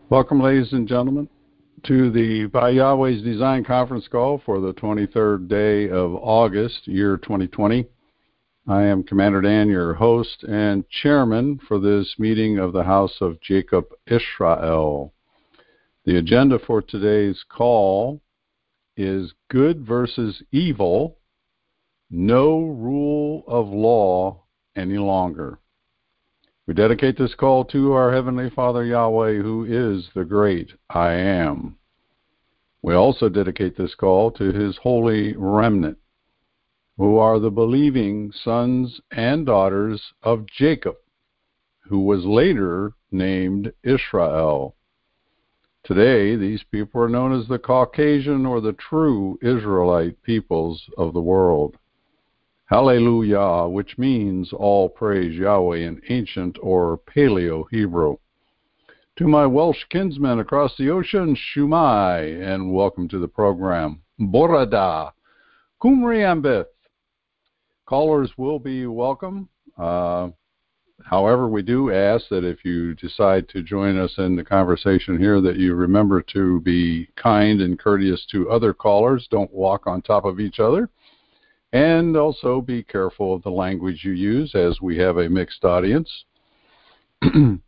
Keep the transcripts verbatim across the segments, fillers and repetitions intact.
Welcome, ladies and gentlemen, to the By Yahweh's Design Conference Call for the twenty-third day of August, year twenty twenty. I am Commander Dan, your host and chairman for this meeting of the House of Jacob Israel. The agenda for today's call is good versus evil, no rule of law any longer. We dedicate this call to our Heavenly Father Yahweh, who is the great I Am. We also dedicate this call to His holy remnant, who are the believing sons and daughters of Jacob, who was later named Israel. Today, these people are known as the Caucasian or the true Israelite peoples of the world. Hallelujah, which means all praise Yahweh in ancient or Paleo-Hebrew. To my Welsh kinsmen across the ocean, Shumai, and welcome to the program. Borada, Kumri Ambith. Callers will be welcome. Uh, however, we do ask that if you decide to join us in the conversation here, that you remember to be kind and courteous to other callers. Don't walk on top of each other. And also be careful of the language you use, as we have a mixed audience. Our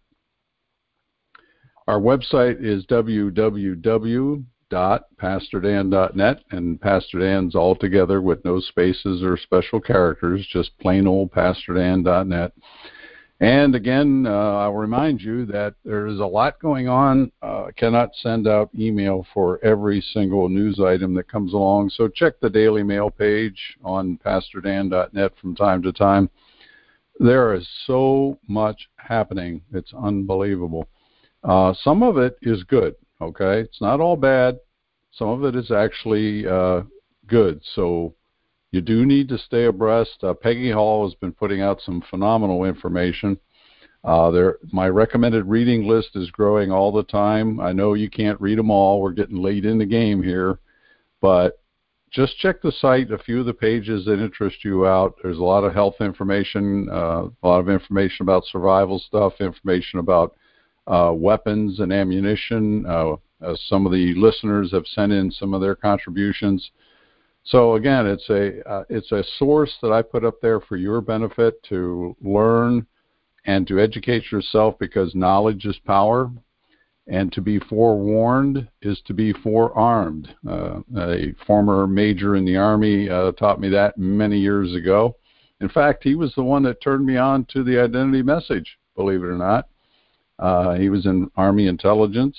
website is w w w dot pastor dan dot net, and Pastor Dan's all together with no spaces or special characters, just plain old pastor dan dot net. And again, uh, I'll remind you that there is a lot going on. Uh, I cannot send out email for every single news item that comes along, so check the Daily Mail page on pastor dan dot net from time to time. There is so much happening. It's unbelievable. Uh, some of it is good, okay? It's not all bad. Some of it is actually uh, good, so you do need to stay abreast. Uh, Peggy Hall has been putting out some phenomenal information. Uh, there, my recommended reading list is growing all the time. I know you can't read them all. We're getting late in the game here. But just check the site, a few of the pages that interest you out. There's a lot of health information, uh, a lot of information about survival stuff, information about uh, weapons and ammunition. Uh, uh, some of the listeners have sent in some of their contributions. So again, it's a uh, it's a source that I put up there for your benefit to learn and to educate yourself, because knowledge is power, and to be forewarned is to be forearmed. Uh, a former major in the Army uh, taught me that many years ago. In fact, he was the one that turned me on to the identity message, believe it or not. Uh, he was in Army intelligence.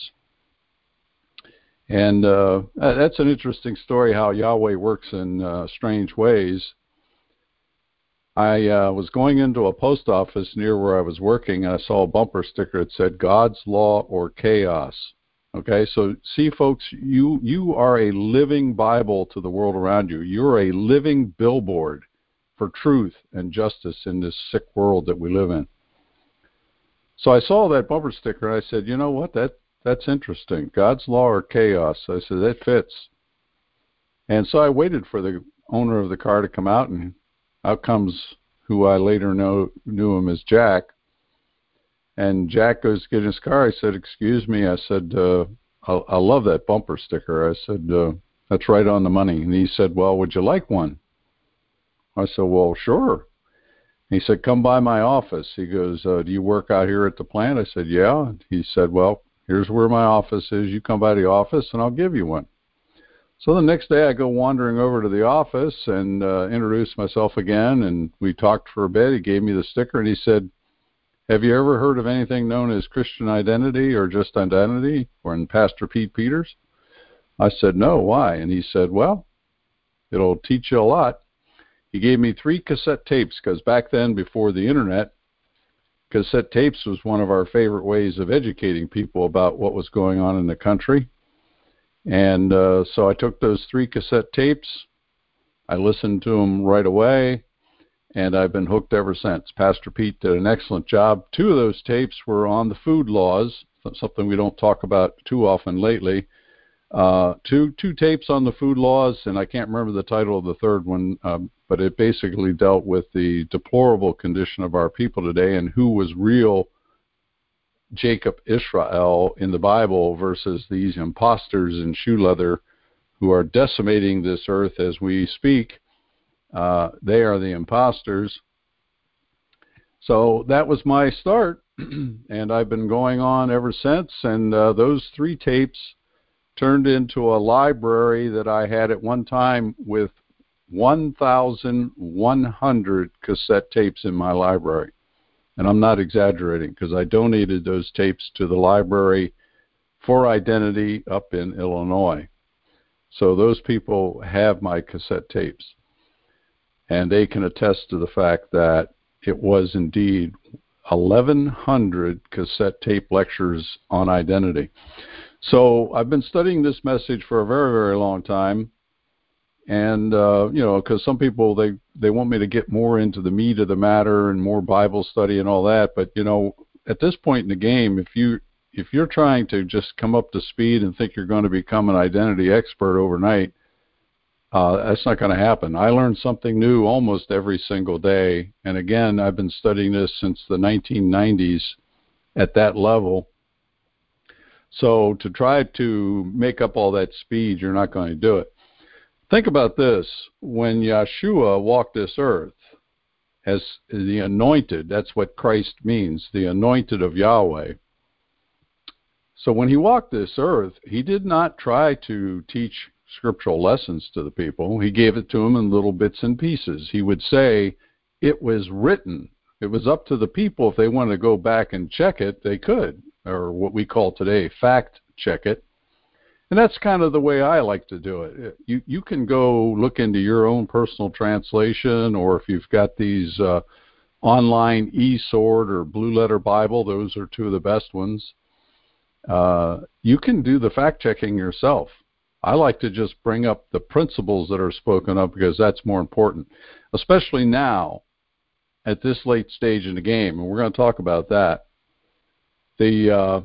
And uh, that's an interesting story, how Yahweh works in uh, strange ways. I uh, was going into a post office near where I was working, and I saw a bumper sticker that said, God's Law or Chaos. Okay, so see, folks, you, you are a living Bible to the world around you. You're a living billboard for truth and justice in this sick world that we live in. So I saw that bumper sticker, and I said, you know what, that That's interesting. God's law or chaos? I said, that fits. And so I waited for the owner of the car to come out, and out comes who I later know, knew him as Jack. And Jack goes to get in his car. I said, excuse me. I said, uh, I, I love that bumper sticker. I said, uh, that's right on the money. And he said, well, would you like one? I said, well, sure. He said, come by my office. He goes, uh, do you work out here at the plant? I said, yeah. He said, well, here's where my office is. You come by the office, and I'll give you one. So the next day, I go wandering over to the office and uh, introduce myself again, and we talked for a bit. He gave me the sticker, and he said, have you ever heard of anything known as Christian identity or just identity, or in Pastor Pete Peters? I said, no, why? And he said, well, it'll teach you a lot. He gave me three cassette tapes, because back then, before the Internet, cassette tapes was one of our favorite ways of educating people about what was going on in the country. And uh, so I took those three cassette tapes. I listened to them right away, and I've been hooked ever since. Pastor Pete did an excellent job. Two of those tapes were on the food laws, something we don't talk about too often lately. Uh, two two tapes on the food laws, and I can't remember the title of the third one, um, but it basically dealt with the deplorable condition of our people today and who was real Jacob Israel in the Bible versus these imposters in shoe leather who are decimating this earth as we speak. Uh, they are the imposters. So that was my start, and I've been going on ever since. And uh, those three tapes turned into a library that I had at one time with one thousand one hundred cassette tapes in my library. And I'm not exaggerating, because I donated those tapes to the library for Identity up in Illinois. So those people have my cassette tapes, and they can attest to the fact that it was indeed eleven hundred cassette tape lectures on identity. So I've been studying this message for a very, very long time. And, uh, you know, because some people, they, they want me to get more into the meat of the matter and more Bible study and all that. But, you know, at this point in the game, if, you, if you're trying to just come up to speed and think you're going to become an identity expert overnight, uh, that's not going to happen. I learn something new almost every single day. And, again, I've been studying this since the nineteen nineties at that level. So to try to make up all that speed, you're not going to do it. Think about this. When Yeshua walked this earth as the anointed, that's what Christ means, the anointed of Yahweh. So when he walked this earth, he did not try to teach scriptural lessons to the people. He gave it to them in little bits and pieces. He would say, it was written. It was up to the people. If they wanted to go back and check it, they could, or what we call today fact check it. And that's kind of the way I like to do it. You you can go look into your own personal translation, or if you've got these uh, online eSword or Blue Letter Bible, those are two of the best ones. Uh, you can do the fact-checking yourself. I like to just bring up the principles that are spoken of because that's more important, especially now at this late stage in the game, and we're going to talk about that. The uh,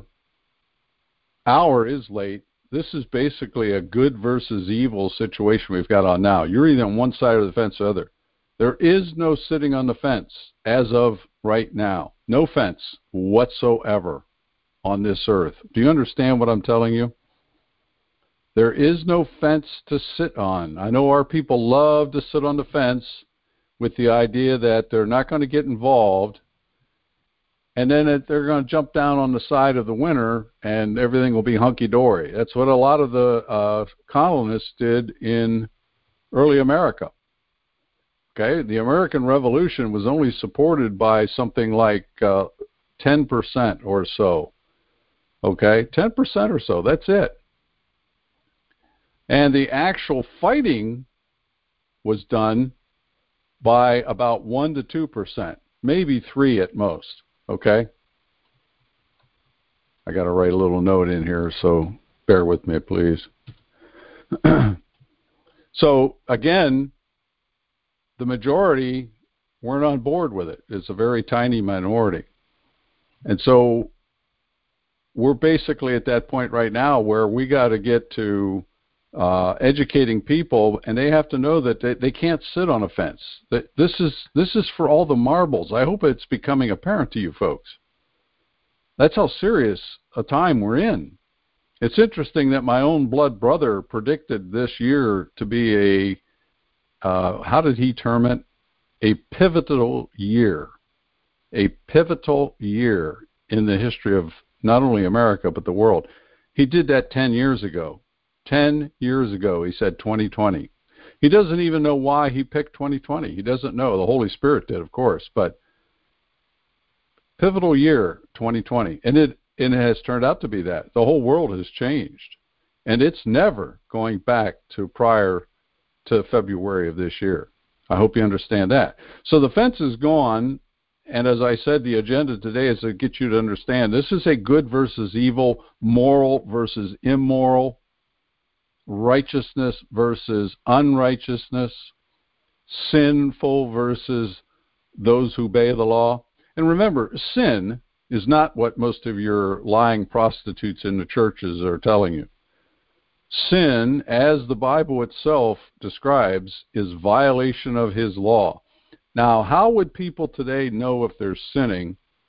hour is late. This is basically a good versus evil situation we've got on now. You're either on one side of the fence or the other. There is no sitting on the fence as of right now. No fence whatsoever on this earth. Do you understand what I'm telling you? There is no fence to sit on. I know our people love to sit on the fence with the idea that they're not going to get involved, and then it, they're going to jump down on the side of the winner, and everything will be hunky-dory. That's what a lot of the uh, colonists did in early America. Okay, the American Revolution was only supported by something like uh, ten percent or so. Okay, ten percent or so, that's it. And the actual fighting was done by about one to two percent, maybe three at most. Okay? I got to write a little note in here, so bear with me, please. So, again, the majority weren't on board with it. It's a very tiny minority. And so we're basically at that point right now where we got to get to uh, educating people, and they have to know that they, they can't sit on a fence. That this is this is for all the marbles. I hope it's becoming apparent to you folks. That's how serious a time we're in. It's interesting that my own blood brother predicted this year to be a, uh, how did he term it? A pivotal year. A pivotal year in the history of not only America, but the world. He did that ten years ago. ten years ago, he said twenty twenty. He doesn't even know why he picked twenty twenty. He doesn't know. The Holy Spirit did, of course, but pivotal year, twenty twenty. And it, and it has turned out to be that. The whole world has changed. And it's never going back to prior to February of this year. I hope you understand that. So the fence is gone. And as I said, the agenda today is to get you to understand this is a good versus evil, moral versus immoral, righteousness versus unrighteousness, sinful versus those who obey the law. And remember, sin is not what most of your lying prostitutes in the churches are telling you. Sin, as the Bible itself describes, is violation of his law. Now, how would people today know if they're sinning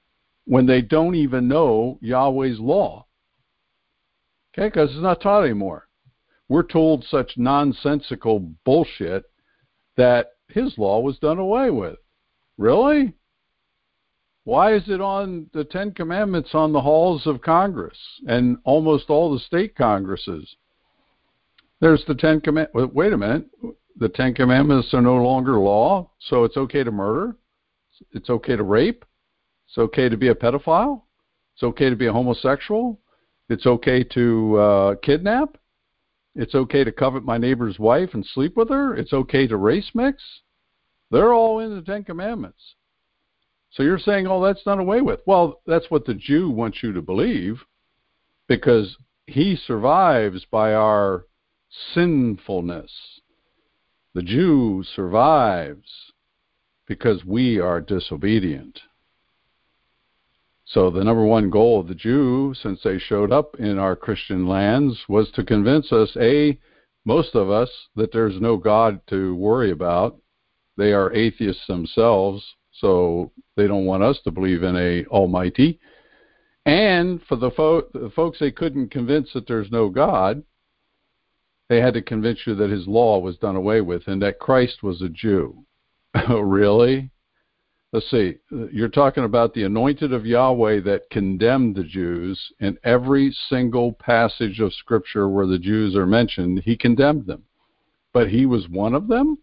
when they don't even know Yahweh's law. Okay, because it's not taught anymore. We're told such nonsensical bullshit that his law was done away with. Really? Why is it on the Ten Commandments on the halls of Congress and almost all the state Congresses? There's the Ten Commandments. Wait a minute. The Ten Commandments are no longer law, so it's okay to murder? It's okay to rape? It's okay to be a pedophile? It's okay to be a homosexual? It's okay to uh, kidnap? It's okay to covet my neighbor's wife and sleep with her? It's okay to race mix? They're all in the Ten Commandments. So you're saying, oh, that's done away with. Well, that's what the Jew wants you to believe, because he survives by our sinfulness. The Jew survives because we are disobedient. So the number one goal of the Jew, since they showed up in our Christian lands, was to convince us, A, most of us, that there's no God to worry about. They are atheists themselves, so they don't want us to believe in a almighty. And for the, fo- the folks they couldn't convince that there's no God, they had to convince you that his law was done away with and that Christ was a Jew. Oh, really? Let's see. You're talking about the anointed of Yahweh that condemned the Jews. In every single passage of Scripture where the Jews are mentioned, he condemned them. But he was one of them?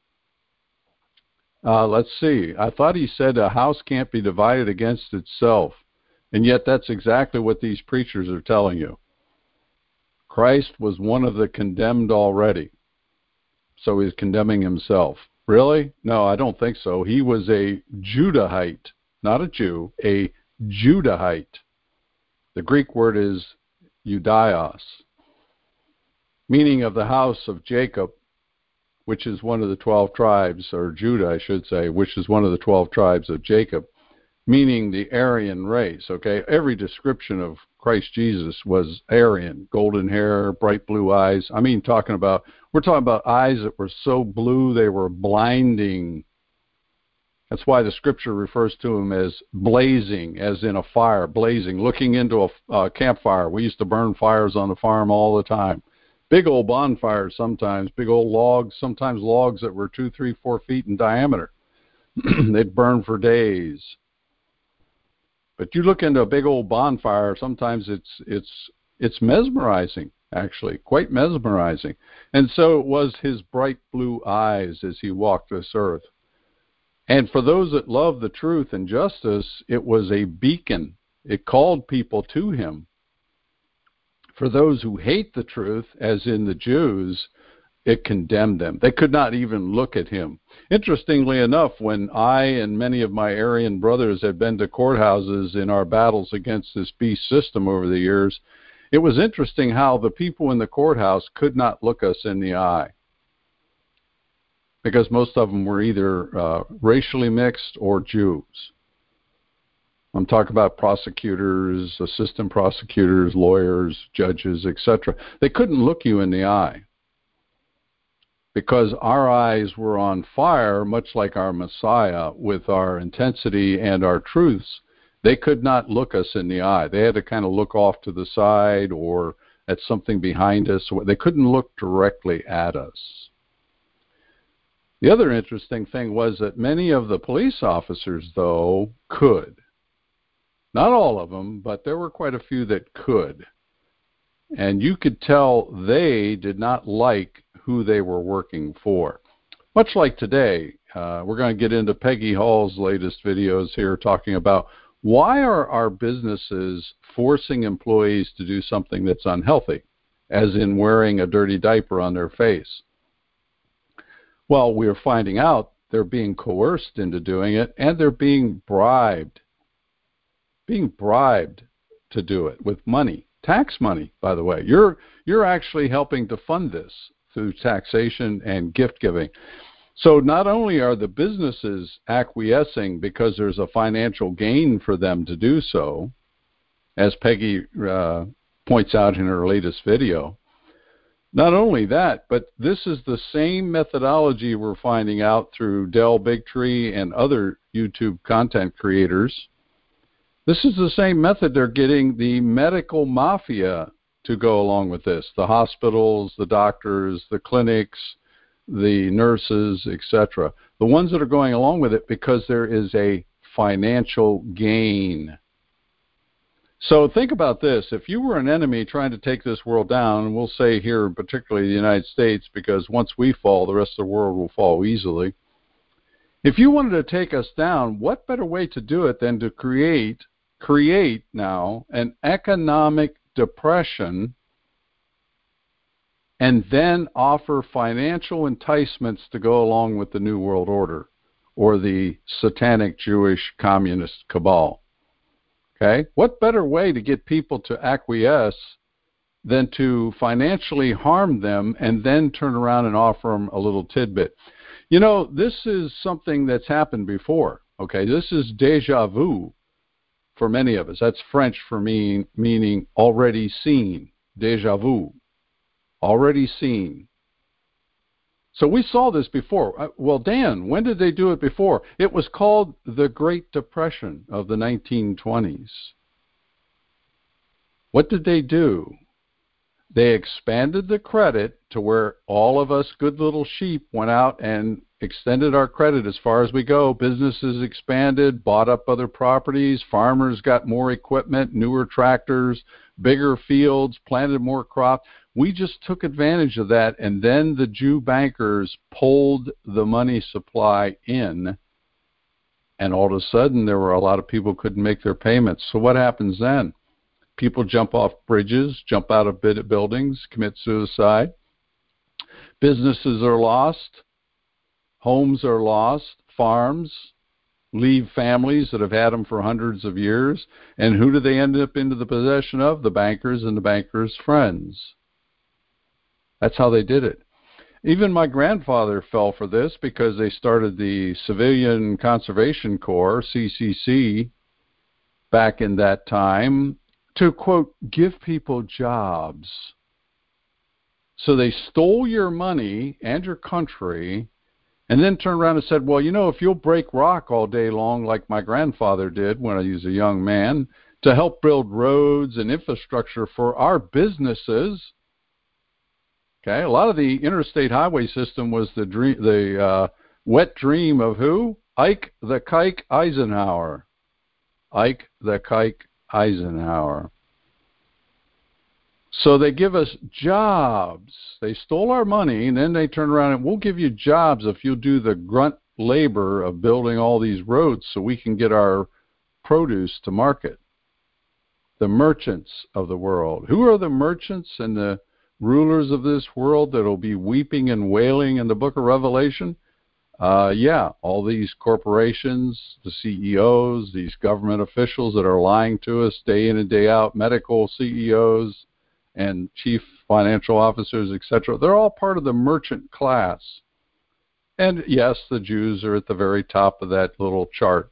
Uh, let's see. I thought he said a house can't be divided against itself. And yet that's exactly what these preachers are telling you. Christ was one of the condemned already. So he's condemning himself. Really? No, I don't think so. He was a Judahite, not a Jew, a Judahite. The Greek word is Judaios, meaning of the house of Jacob, which is one of the twelve tribes, or Judah, I should say, which is one of the twelve tribes of Jacob, meaning the Aryan race, okay? Every description of Christ Jesus was Aryan, golden hair, bright blue eyes. I mean, talking about, we're talking about eyes that were so blue they were blinding. That's why the Scripture refers to him as blazing, as in a fire, blazing, looking into a uh, campfire. We used to burn fires on the farm all the time. Big old bonfires sometimes, big old logs, sometimes logs that were two, three, four feet in diameter. They'd burn for days. But you look into a big old bonfire, sometimes it's it's it's mesmerizing, actually, quite mesmerizing. And so it was his bright blue eyes as he walked this earth. And for those that love the truth and justice, it was a beacon. It called people to him. For those who hate the truth, as in the Jews, it condemned them. They could not even look at him. Interestingly enough, when I and many of my Aryan brothers had been to courthouses in our battles against this beast system over the years, it was interesting how the people in the courthouse could not look us in the eye, because most of them were either uh, racially mixed or Jews. I'm talking about prosecutors, assistant prosecutors, lawyers, judges, et cetera. They couldn't look you in the eye because our eyes were on fire, much like our Messiah, with our intensity and our truths. They could not look us in the eye. They had to kind of look off to the side or at something behind us. They couldn't look directly at us. The other interesting thing was that many of the police officers, though, could. Not all of them, but there were quite a few that could. And you could tell they did not like who they were working for. Much like today, uh, we're going to get into Peggy Hall's latest videos here talking about why are our businesses forcing employees to do something that's unhealthy, as in wearing a dirty diaper on their face. Well, we're finding out they're being coerced into doing it, and they're being bribed. Being bribed to do it with money, tax money, by the way. You're you're actually helping to fund this through taxation and gift giving. So not only are the businesses acquiescing because there's a financial gain for them to do so, as Peggy uh, points out in her latest video, not only that, but this is the same methodology we're finding out through Del Bigtree and other YouTube content creators This is the same method they're getting the medical mafia to go along with this. The hospitals, the doctors, the clinics, the nurses, et cetera. The ones that are going along with it because there is a financial gain. So think about this. If you were an enemy trying to take this world down, and we'll say here particularly the United States, because once we fall, the rest of the world will fall easily. If you wanted to take us down, what better way to do it than to create, create now an economic depression and then offer financial enticements to go along with the New World Order or the satanic Jewish communist cabal? Okay? What better way to get people to acquiesce than to financially harm them and then turn around and offer them a little tidbit? You know, this is something that's happened before. Okay? This is déjà vu for many of us. That's French for me, meaning already seen. Déjà vu. Already seen. So we saw this before. Well, Dan, when did they do it before? It was called the Great Depression of the nineteen twenties. What did they do? They expanded the credit to where all of us good little sheep went out and extended our credit as far as we go. Businesses expanded, bought up other properties, farmers got more equipment, newer tractors, bigger fields, planted more crops. We just took advantage of that, and then the Jew bankers pulled the money supply in, and all of a sudden there were a lot of people who couldn't make their payments. So what happens then? People jump off bridges, jump out of buildings, commit suicide. Businesses are lost. Homes are lost. Farms leave families that have had them for hundreds of years. And who do they end up into the possession of? The bankers and the bankers' friends. That's how they did it. Even my grandfather fell for this because they started the Civilian Conservation Corps, C C C, back in that time to, quote, give people jobs. So they stole your money and your country and then turned around and said, well, you know, if you'll break rock all day long like my grandfather did when I was a young man to help build roads and infrastructure for our businesses. Okay, a lot of the interstate highway system was the dream, the uh, wet dream of who? Ike the Kike Eisenhower. Ike the Kike Eisenhower. So they give us jobs. They stole our money, and then they turn around and we'll give you jobs if you'll do the grunt labor of building all these roads so we can get our produce to market. The merchants of the world. Who are the merchants and the rulers of this world that will be weeping and wailing in the book of Revelation? Uh, yeah, all these corporations, the C E Os, these government officials that are lying to us day in and day out, medical C E Os and chief financial officers, et cetera. They're all part of the merchant class. And yes, the Jews are at the very top of that little chart.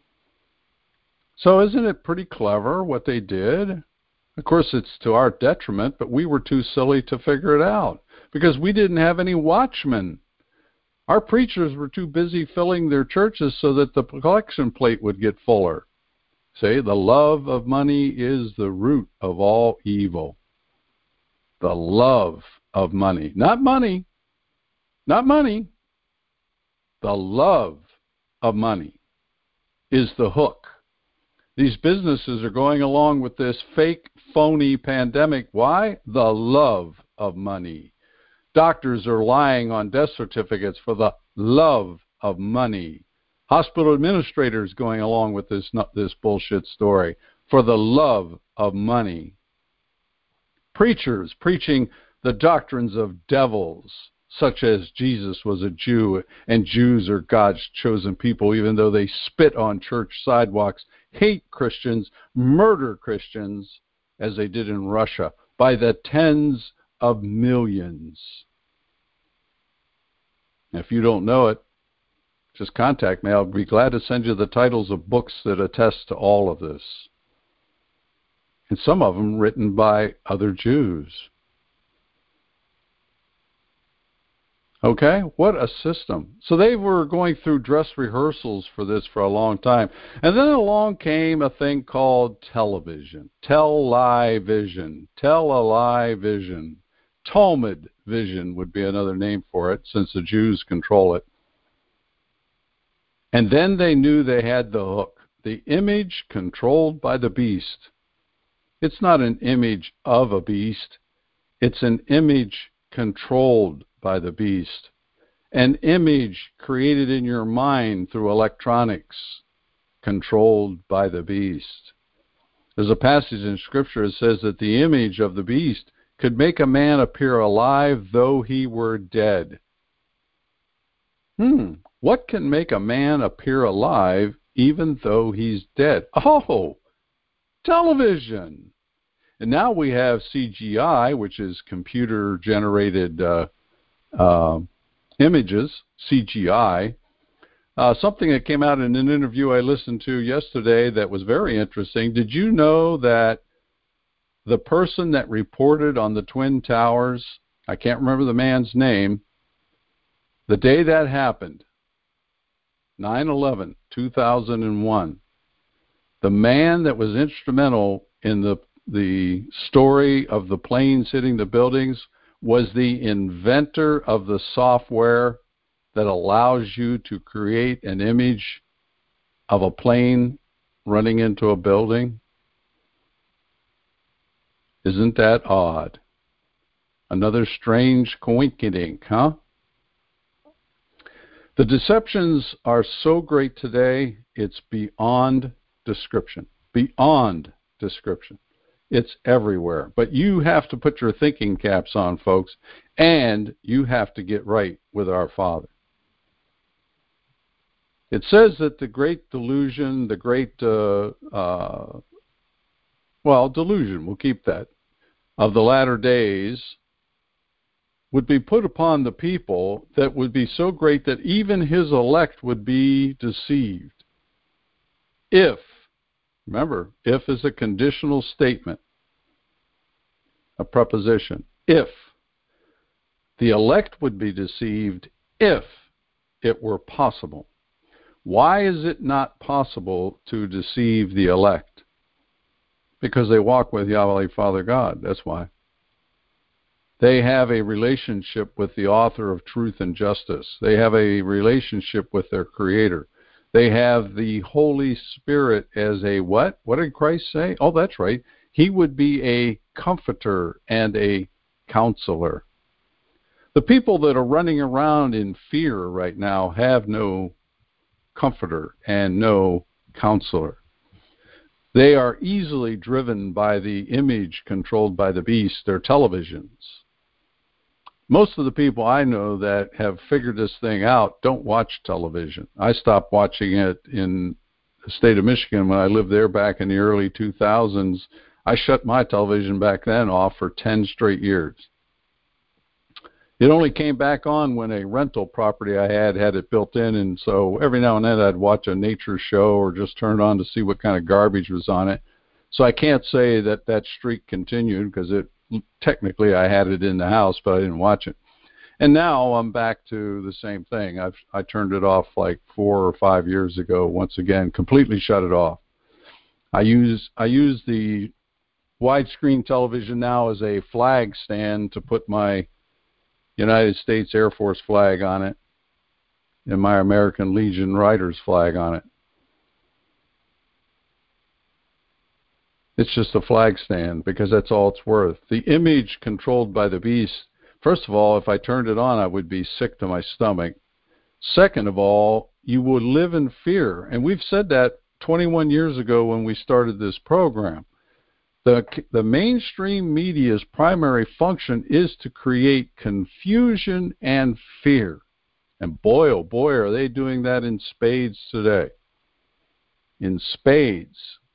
So isn't it pretty clever what they did? Of course, it's to our detriment, but we were too silly to figure it out because we didn't have any watchmen. Our preachers were too busy filling their churches so that the collection plate would get fuller. Say, the love of money is the root of all evil. The love of money. Not money. Not money. The love of money is the hook. These businesses are going along with this fake, phony pandemic. Why? The love of money. Doctors are lying on death certificates for the love of money. Hospital administrators going along with this, this bullshit story for the love of money. Preachers preaching the doctrines of devils, such as Jesus was a Jew and Jews are God's chosen people, even though they spit on church sidewalks, hate Christians, murder Christians, as they did in Russia, by the tens of millions. If you don't know it, just contact me. I'll be glad to send you the titles of books that attest to all of this. And some of them written by other Jews. Okay, what a system. So they were going through dress rehearsals for this for a long time. And then along came a thing called television. Tell-lie-vision. Tell-a-lie-vision. Talmud vision would be another name for it, since the Jews control it. And then they knew they had the hook. The image controlled by the beast. It's not an image of a beast. It's an image controlled by the beast. An image created in your mind through electronics, controlled by the beast. There's a passage in Scripture that says that the image of the beast could make a man appear alive though he were dead. Hmm, what can make a man appear alive even though he's dead? Oh, television. And now we have C G I, which is computer-generated uh, uh, images, C G I. Uh, something that came out in an interview I listened to yesterday that was very interesting. Did you know that the person that reported on the Twin Towers, I can't remember the man's name, the day that happened, nine eleven, two thousand one, the man that was instrumental in the the story of the planes hitting the buildings was the inventor of the software that allows you to create an image of a plane running into a building. Isn't that odd? Another strange coinkydink, huh? The deceptions are so great today, it's beyond description. Beyond description. It's everywhere. But you have to put your thinking caps on, folks, and you have to get right with our Father. It says that the great delusion, the great, uh, uh, well, delusion, we'll keep that, of the latter days would be put upon the people that would be so great that even his elect would be deceived. If, remember, if is a conditional statement, a preposition. If the elect would be deceived, if it were possible. Why is it not possible to deceive the elect? Because they walk with Yahweh Father God. That's why. They have a relationship with the author of truth and justice. They have a relationship with their Creator. They have the Holy Spirit as a what? What did Christ say? Oh, that's right. He would be a comforter and a counselor. The people that are running around in fear right now have no comforter and no counselor. They are easily driven by the image controlled by the beast, their televisions. Most of the people I know that have figured this thing out don't watch television. I stopped watching it in the state of Michigan when I lived there back in the early two thousands. I shut my television back then off for ten straight years. It only came back on when a rental property I had had it built in, and so every now and then I'd watch a nature show or just turn it on to see what kind of garbage was on it. So I can't say that that streak continued because it technically I had it in the house, but I didn't watch it. And now I'm back to the same thing. I've I turned it off like four or five years ago. Once again, completely shut it off. I use I use the widescreen television now as a flag stand to put my United States Air Force flag on it and my American Legion Riders flag on it. It's just a flag stand because that's all it's worth. The image controlled by the beast, first of all, if I turned it on, I would be sick to my stomach. Second of all, you would live in fear. And we've said that twenty-one years ago when we started this program. The, the mainstream media's primary function is to create confusion and fear. And boy, oh boy, are they doing that in spades today. In spades.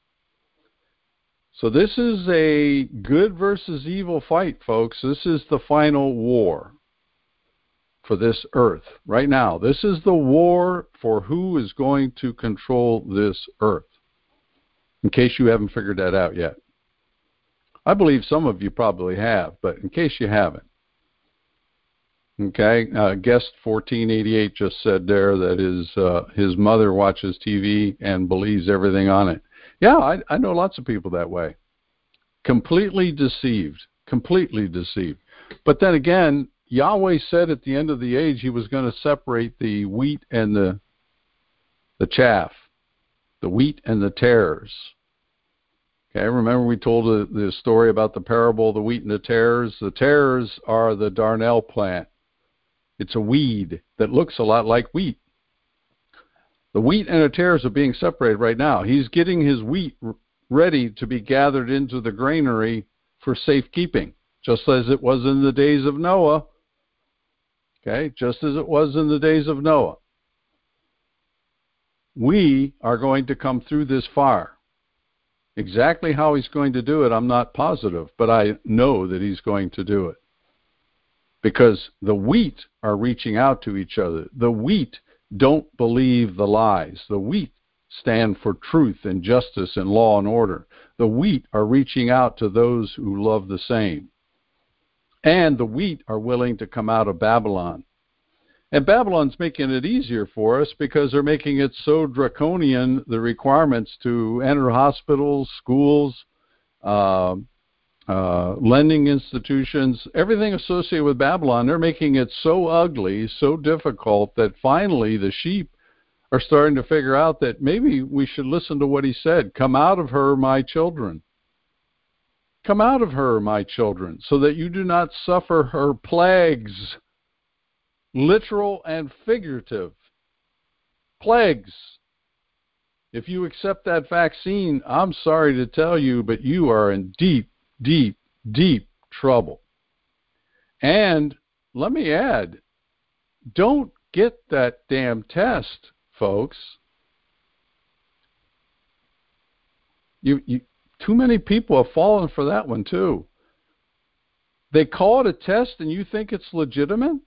So this is a good versus evil fight, folks. This is the final war for this earth right now. This is the war for who is going to control this earth, in case you haven't figured that out yet. I believe some of you probably have, but in case you haven't. Okay, uh, guest fourteen eighty-eight just said there that his uh, his mother watches T V and believes everything on it. Yeah, I, I know lots of people that way. Completely deceived, completely deceived. But then again, Yahweh said at the end of the age he was going to separate the wheat and the the chaff, the wheat and the tares. Okay, remember we told the, the story about the parable of the wheat and the tares? The tares are the darnel plant. It's a weed that looks a lot like wheat. The wheat and the tares are being separated right now. He's getting his wheat ready to be gathered into the granary for safekeeping, just as it was in the days of Noah. Okay, just as it was in the days of Noah. We are going to come through this fire. Exactly how he's going to do it, I'm not positive, but I know that he's going to do it. Because the wheat are reaching out to each other. The wheat don't believe the lies. The wheat stand for truth and justice and law and order. The wheat are reaching out to those who love the same. And the wheat are willing to come out of Babylon. And Babylon's making it easier for us because they're making it so draconian, the requirements to enter hospitals, schools, uh, uh, lending institutions, everything associated with Babylon. They're making it so ugly, so difficult that finally the sheep are starting to figure out that maybe we should listen to what he said. Come out of her, my children. Come out of her, my children, so that you do not suffer her plagues. Literal and figurative plagues. If you accept that vaccine, I'm sorry to tell you, but you are in deep, deep, deep trouble. And let me add, don't get that damn test, folks. You, you, too many people have fallen for that one too. They call it a test and you think it's legitimate?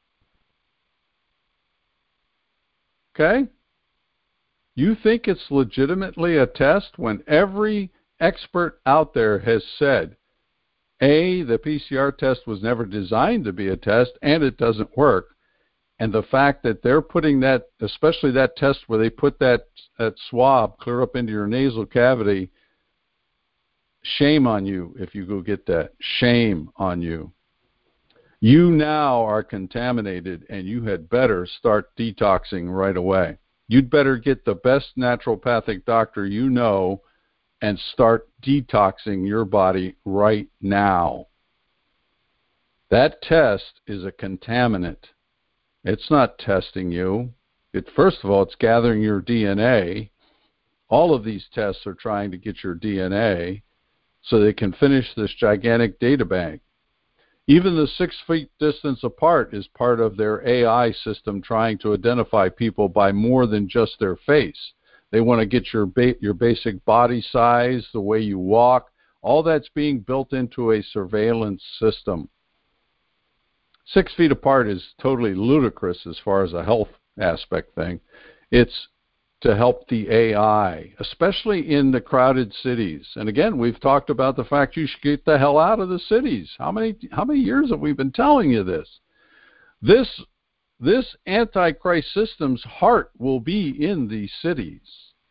Okay? You think it's legitimately a test when every expert out there has said, A, the P C R test was never designed to be a test, and it doesn't work. And the fact that they're putting that, especially that test where they put that, that swab clear up into your nasal cavity, shame on you if you go get that. Shame on you. You now are contaminated, and you had better start detoxing right away. You'd better get the best naturopathic doctor you know and start detoxing your body right now. That test is a contaminant. It's not testing you. It, first of all, it's gathering your D N A. All of these tests are trying to get your D N A so they can finish this gigantic data bank. Even the six feet distance apart is part of their A I system trying to identify people by more than just their face. They want to get your ba- your basic body size, the way you walk. All that's being built into a surveillance system. Six feet apart is totally ludicrous as far as a health aspect thing. It's to help the A I, especially in the crowded cities. And again, we've talked about the fact you should get the hell out of the cities. How many how many years have we been telling you this? This this Antichrist system's heart will be in the cities.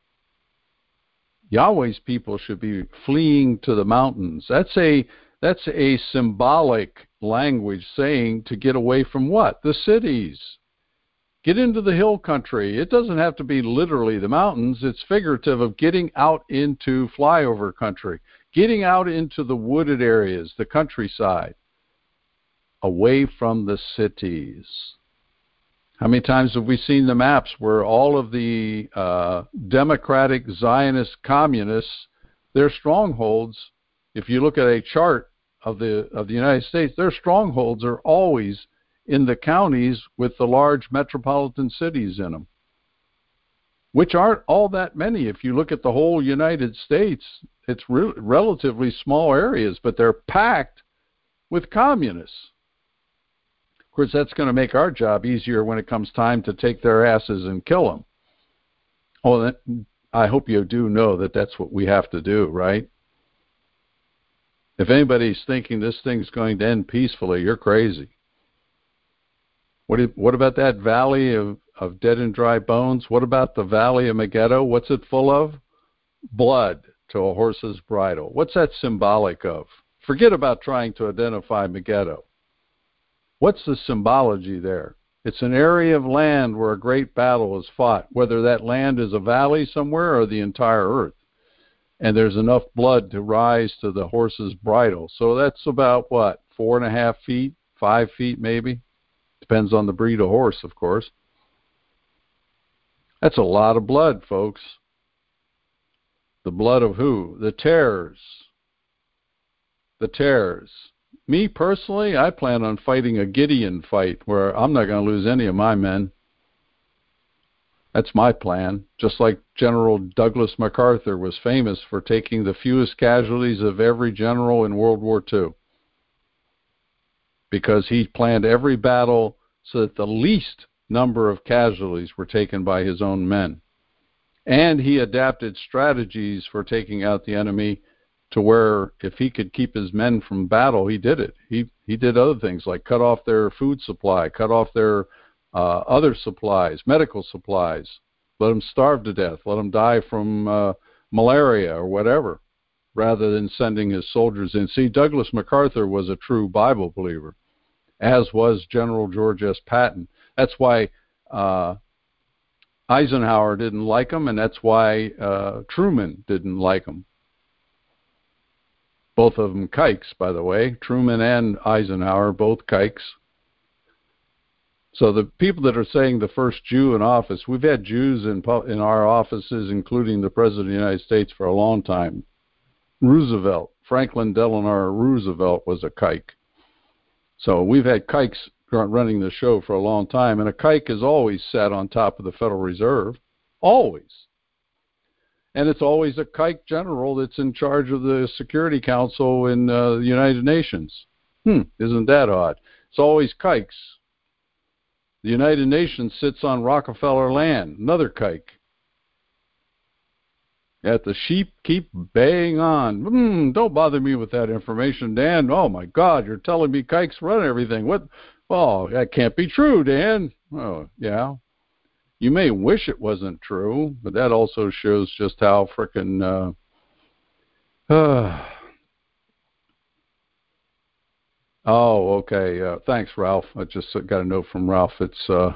Yahweh's people should be fleeing to the mountains. That's a that's a symbolic language saying to get away from what? The cities. Get into the hill country. It doesn't have to be literally the mountains. It's figurative of getting out into flyover country, getting out into the wooded areas, the countryside, away from the cities. How many times have we seen the maps where all of the uh, democratic Zionist communists, their strongholds, if you look at a chart of the of the United States, their strongholds are always in the counties with the large metropolitan cities in them, which aren't all that many. If you look at the whole United States, it's re- relatively small areas, but they're packed with communists. Of course, that's going to make our job easier when it comes time to take their asses and kill them. Oh, that, I hope you do know that that's what we have to do, right? If anybody's thinking this thing's going to end peacefully, you're crazy. What, do, what about that valley of, of dead and dry bones? What about the valley of Megiddo? What's it full of? Blood to a horse's bridle. What's that symbolic of? Forget about trying to identify Megiddo. What's the symbology there? It's an area of land where a great battle is fought, whether that land is a valley somewhere or the entire earth. And there's enough blood to rise to the horse's bridle. So that's about, what, four and a half feet, five feet maybe? Depends on the breed of horse, of course. That's a lot of blood, folks. The blood of who? The tares. The tares. Me personally, I plan on fighting a Gideon fight where I'm not going to lose any of my men. That's my plan. Just like General Douglas MacArthur was famous for taking the fewest casualties of every general in World War Two. Because he planned every battle so that the least number of casualties were taken by his own men. And he adapted strategies for taking out the enemy to where if he could keep his men from battle, he did it. He he did other things like cut off their food supply, cut off their uh, other supplies, medical supplies, let them starve to death, let them die from uh, malaria or whatever, rather than sending his soldiers in. See, Douglas MacArthur was a true Bible believer, as was General George S. Patton. That's why uh, Eisenhower didn't like him, and that's why uh, Truman didn't like him. Both of them kikes, by the way. Truman and Eisenhower, both kikes. So the people that are saying the first Jew in office, we've had Jews in in our offices, including the President of the United States, for a long time. Roosevelt, Franklin Delano Roosevelt was a kike. So we've had kikes running the show for a long time, and a kike is always sat on top of the Federal Reserve. Always. And it's always a kike general that's in charge of the Security Council in uh, the United Nations. Hmm, isn't that odd? It's always kikes. The United Nations sits on Rockefeller land, another kike. Yet the sheep keep baying on. Hmm, don't bother me with that information, Dan. Oh, my God, you're telling me kikes run everything. What? Oh, that can't be true, Dan. Oh, yeah. You may wish it wasn't true, but that also shows just how frickin' uh, uh, oh, okay. Uh, thanks, Ralph. I just got a note from Ralph. It's, uh,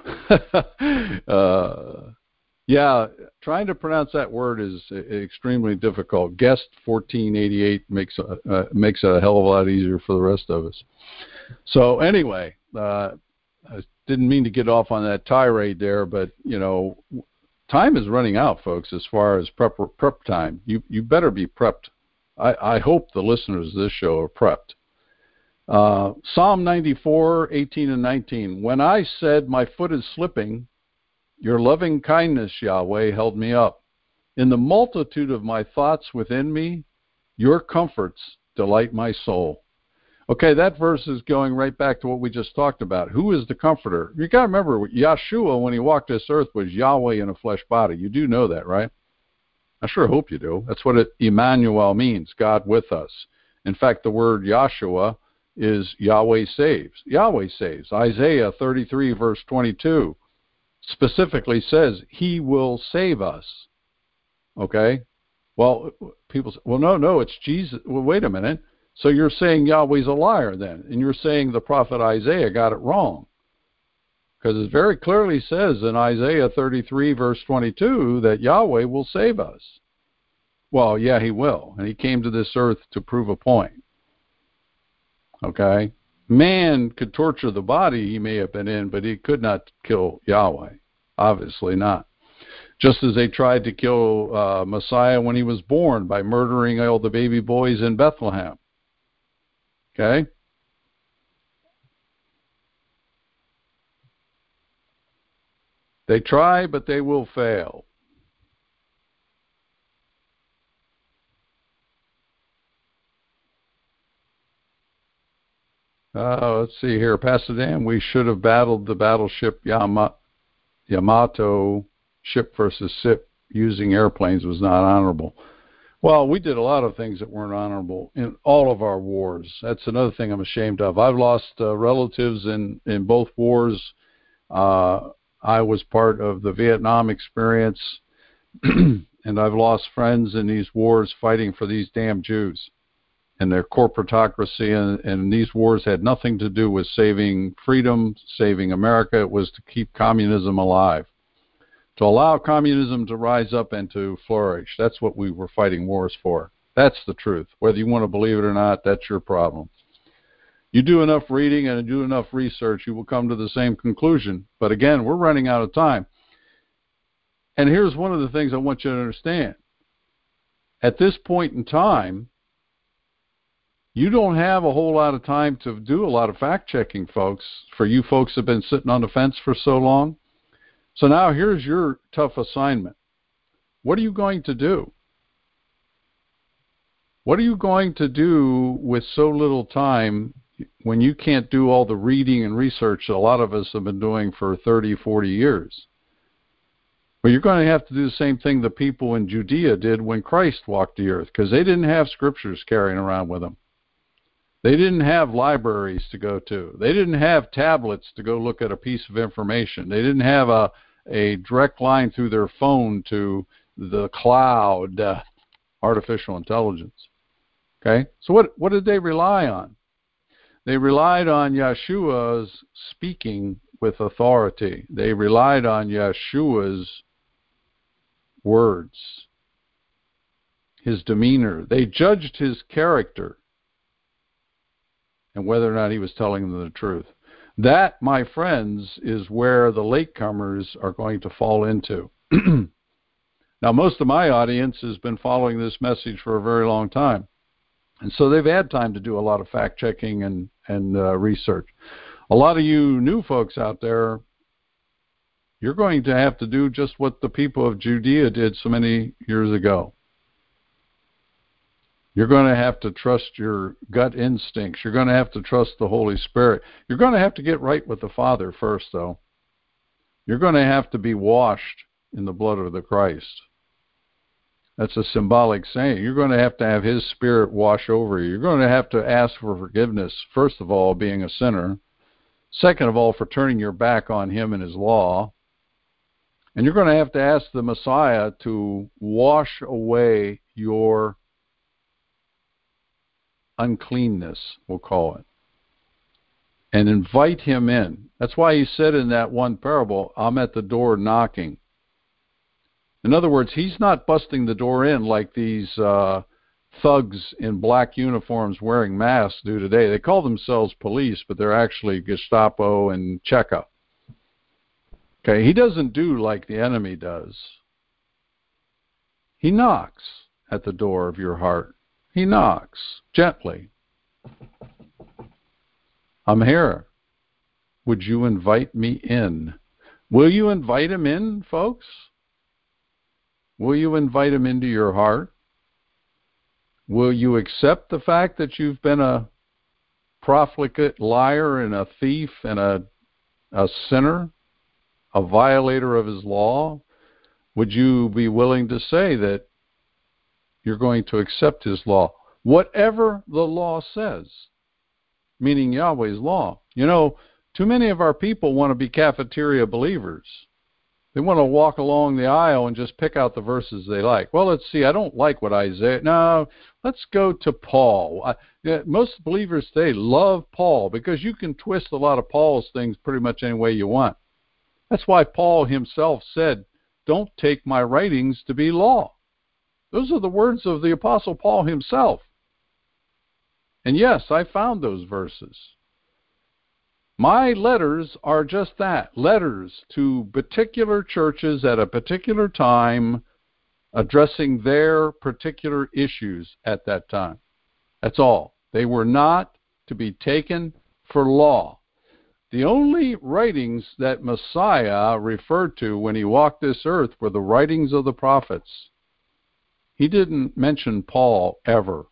uh, yeah, trying to pronounce that word is extremely difficult. Guest fourteen eighty-eight makes a, uh, makes it a hell of a lot easier for the rest of us. So anyway, uh, I didn't mean to get off on that tirade there, but, you know, time is running out, folks, as far as prep, prep time. You you better be prepped. I, I hope the listeners of this show are prepped. Uh, Psalm ninety-four, eighteen and nineteen. When I said my foot is slipping, your loving kindness, Yahweh, held me up. In the multitude of my thoughts within me, your comforts delight my soul. Okay, that verse is going right back to what we just talked about. Who is the comforter? You got to remember, Yeshua, when he walked this earth, was Yahweh in a flesh body. You do know that, right? I sure hope you do. That's what it, Emmanuel means, God with us. In fact, the word Yahshua is Yahweh saves. Yahweh saves. Isaiah thirty-three, verse twenty-two, specifically says, he will save us. Okay? Well, people say, well, no, no, it's Jesus. Well, wait a minute. So you're saying Yahweh's a liar then, and you're saying the prophet Isaiah got it wrong. Because it very clearly says in Isaiah thirty-three, verse twenty-two, that Yahweh will save us. Well, yeah, he will, and he came to this earth to prove a point. Okay? Man could torture the body he may have been in, but he could not kill Yahweh. Obviously not. Just as they tried to kill uh, Messiah when he was born by murdering all the baby boys in Bethlehem. Okay? They try, but they will fail. Uh, let's see here. Pastor Dan, we should have battled the battleship Yama, Yamato, ship versus ship, using airplanes was not honorable. Well, we did a lot of things that weren't honorable in all of our wars. That's another thing I'm ashamed of. I've lost uh, relatives in, in both wars, Uh, I was part of the Vietnam experience, and I've lost friends in these wars fighting for these damn Jews and their corporatocracy, and, and these wars had nothing to do with saving freedom, saving America. It was to keep communism alive, to allow communism to rise up and to flourish. That's what we were fighting wars for. That's the truth. Whether you want to believe it or not, that's your problem. You do enough reading and do enough research, you will come to the same conclusion. But again, we're running out of time. And here's one of the things I want you to understand. At this point in time, you don't have a whole lot of time to do a lot of fact-checking, folks, for you folks who have been sitting on the fence for so long. So now here's your tough assignment. What are you going to do? What are you going to do with so little time when you can't do all the reading and research that a lot of us have been doing for thirty, forty years? Well, you're going to have to do the same thing the people in Judea did when Christ walked the earth, because they didn't have scriptures carrying around with them. They didn't have libraries to go to. They didn't have tablets to go look at a piece of information. They didn't have a, a direct line through their phone to the cloud, uh, artificial intelligence. Okay? So what, what did they rely on? They relied on Yeshua's speaking with authority. They relied on Yeshua's words, his demeanor. They judged his character and whether or not he was telling them the truth. That, my friends, is where the latecomers are going to fall into. Now, most of my audience has been following this message for a very long time. And so they've had time to do a lot of fact-checking and, and uh, research. A lot of you new folks out there, you're going to have to do just what the people of Judea did so many years ago. You're going to have to trust your gut instincts. You're going to have to trust the Holy Spirit. You're going to have to get right with the Father first, though. You're going to have to be washed in the blood of the Christ. That's a symbolic saying. You're going to have to have his Spirit wash over you. You're going to have to ask for forgiveness, first of all, being a sinner. Second of all, for turning your back on him and his law. And you're going to have to ask the Messiah to wash away your uncleanness, we'll call it, and invite him in. That's why he said in that one parable, I'm at the door knocking. In other words, he's not busting the door in like these uh, thugs in black uniforms wearing masks do today. They call themselves police, but they're actually Gestapo and Cheka. Okay, he doesn't do like the enemy does. He knocks at the door of your heart. He knocks gently. I'm here. Would you invite me in? Will you invite him in, folks? Will you invite him into your heart? Will you accept the fact that you've been a profligate liar and a thief and a, a sinner, a violator of his law? Would you be willing to say that you're going to accept his law, whatever the law says, meaning Yahweh's law? You know, too many of our people want to be cafeteria believers. They want to walk along the aisle and just pick out the verses they like. Well, let's see, I don't like what Isaiah... No, let's go to Paul. I, yeah, most believers today love Paul because you can twist a lot of Paul's things pretty much any way you want. That's why Paul himself said, don't take my writings to be law. Those are the words of the Apostle Paul himself. And yes, I found those verses. My letters are just that, letters to particular churches at a particular time addressing their particular issues at that time. That's all. They were not to be taken for law. The only writings that Messiah referred to when he walked this earth were the writings of the prophets. He didn't mention Paul ever.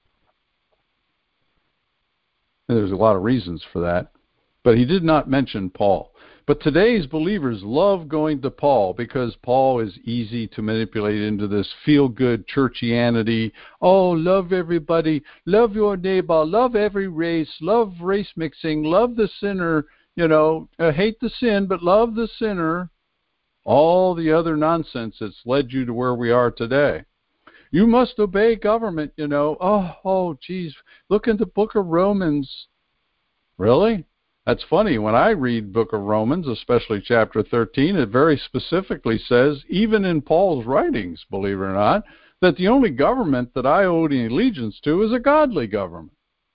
And there's a lot of reasons for that. But he did not mention Paul. But today's believers love going to Paul because Paul is easy to manipulate into this feel-good churchianity. Oh, love everybody. Love your neighbor. Love every race. Love race mixing. Love the sinner. you know, uh, hate the sin but love the sinner, all the other nonsense that's led you to where we are today. You must obey government, you know. Oh, oh, geez, look in the book of Romans. Really? That's funny. When I read book of Romans, especially chapter thirteen, it very specifically says, even in Paul's writings, believe it or not, that the only government that I owe any allegiance to is a godly government.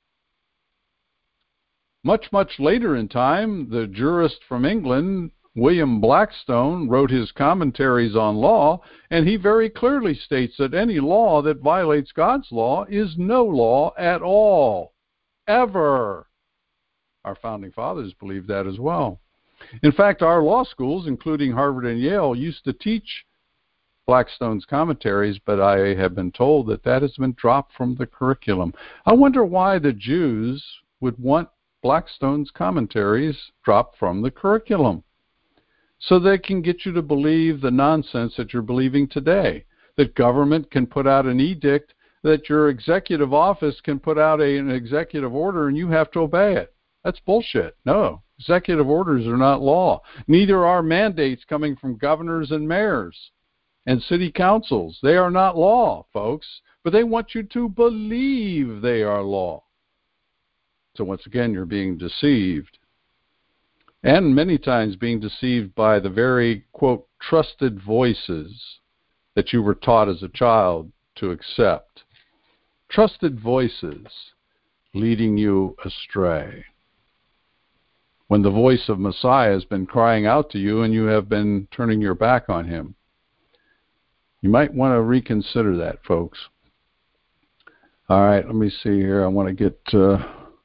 Much, much later in time, the jurist from England, William Blackstone, wrote his commentaries on law, and he very clearly states that any law that violates God's law is no law at all, ever. Our founding fathers believed that as well. In fact, our law schools, including Harvard and Yale, used to teach Blackstone's commentaries, but I have been told that that has been dropped from the curriculum. I wonder why the Jews would want Blackstone's commentaries dropped from the curriculum. So they can get you to believe the nonsense that you're believing today, that government can put out an edict, that your executive office can put out a, an executive order and you have to obey it. That's bullshit. No, executive orders are not law. Neither are mandates coming from governors and mayors and city councils. They are not law, folks, but they want you to believe they are law. So once again, you're being deceived. And many times being deceived by the very, quote, trusted voices that you were taught as a child to accept. Trusted voices leading you astray, when the voice of Messiah has been crying out to you and you have been turning your back on him. You might want to reconsider that, folks. All right, let me see here. I want to get, uh,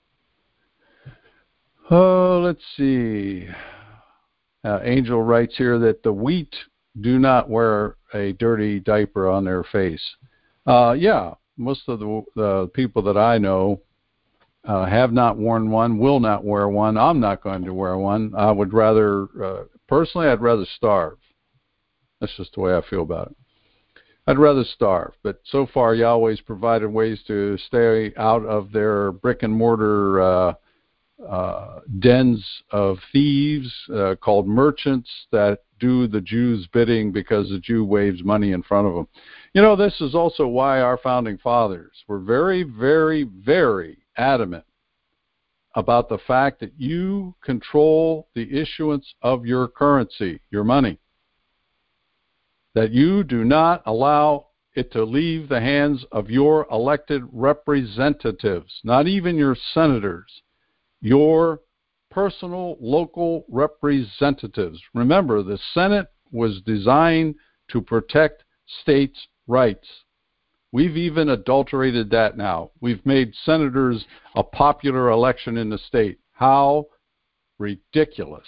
oh, let's see. Uh, Angel writes here that the wheat do not wear a dirty diaper on their face. Uh, yeah, most of the, the people that I know Uh, have not worn one, will not wear one. I'm not going to wear one. I would rather, uh, personally, I'd rather starve. That's just the way I feel about it. I'd rather starve. But so far, Yahweh's provided ways to stay out of their brick and mortar uh, uh, dens of thieves uh, called merchants that do the Jews' bidding because the Jew waves money in front of them. You know, this is also why our founding fathers were very, very, very adamant about the fact that you control the issuance of your currency, your money, that you do not allow it to leave the hands of your elected representatives, not even your senators, your personal local representatives. Remember, the Senate was designed to protect states' rights. We've even adulterated that now. We've made senators a popular election in the state. How ridiculous.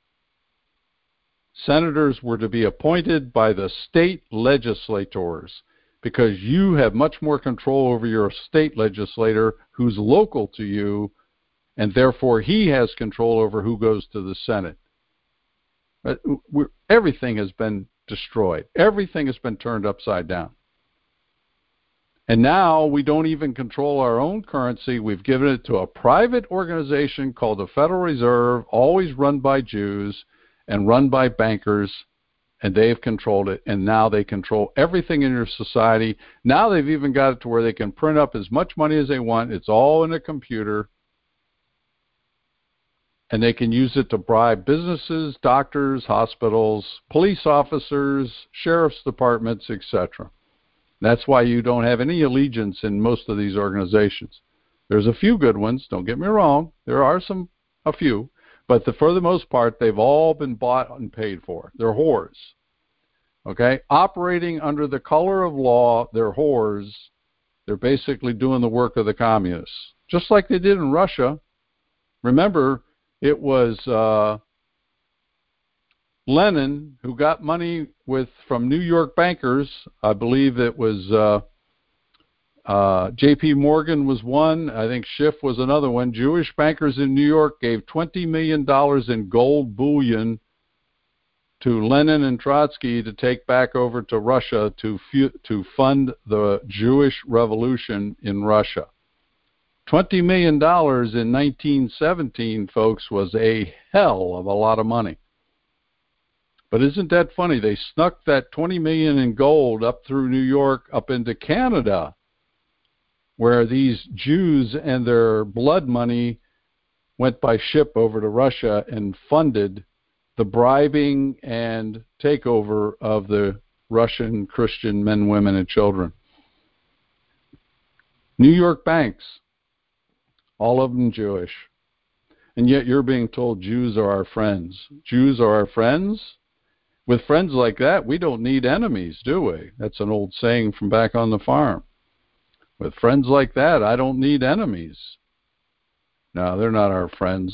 Senators were to be appointed by the state legislators because you have much more control over your state legislator who's local to you, and therefore he has control over who goes to the Senate. But we're, everything has been destroyed. Everything has been turned upside down. And now we don't even control our own currency. We've given it to a private organization called the Federal Reserve, always run by Jews and run by bankers, and they've controlled it. And now they control everything in your society. Now they've even got it to where they can print up as much money as they want. It's all in a computer. And they can use it to bribe businesses, doctors, hospitals, police officers, sheriff's departments, et cetera. That's why you don't have any allegiance in most of these organizations. There's a few good ones, don't get me wrong. There are some, a few. But the, for the most part, they've all been bought and paid for. They're whores. Okay? Operating under the color of law, they're whores. They're basically doing the work of the communists. Just like they did in Russia. Remember, it was uh, Lenin who got money with from New York bankers. I believe it was uh, uh, J P Morgan was one. I think Schiff was another one. Jewish bankers in New York gave twenty million dollars in gold bullion to Lenin and Trotsky to take back over to Russia to fu- to fund the Jewish revolution in Russia. twenty million dollars in nineteen seventeen, folks, was a hell of a lot of money. But isn't that funny? They snuck that twenty million dollars in gold up through New York, up into Canada, where these Jews and their blood money went by ship over to Russia and funded the bribing and takeover of the Russian Christian men, women, and children. New York banks, all of them Jewish. And yet you're being told Jews are our friends. Jews are our friends? With friends like that, we don't need enemies, do we? That's an old saying from back on the farm. With friends like that, I don't need enemies. No, they're not our friends.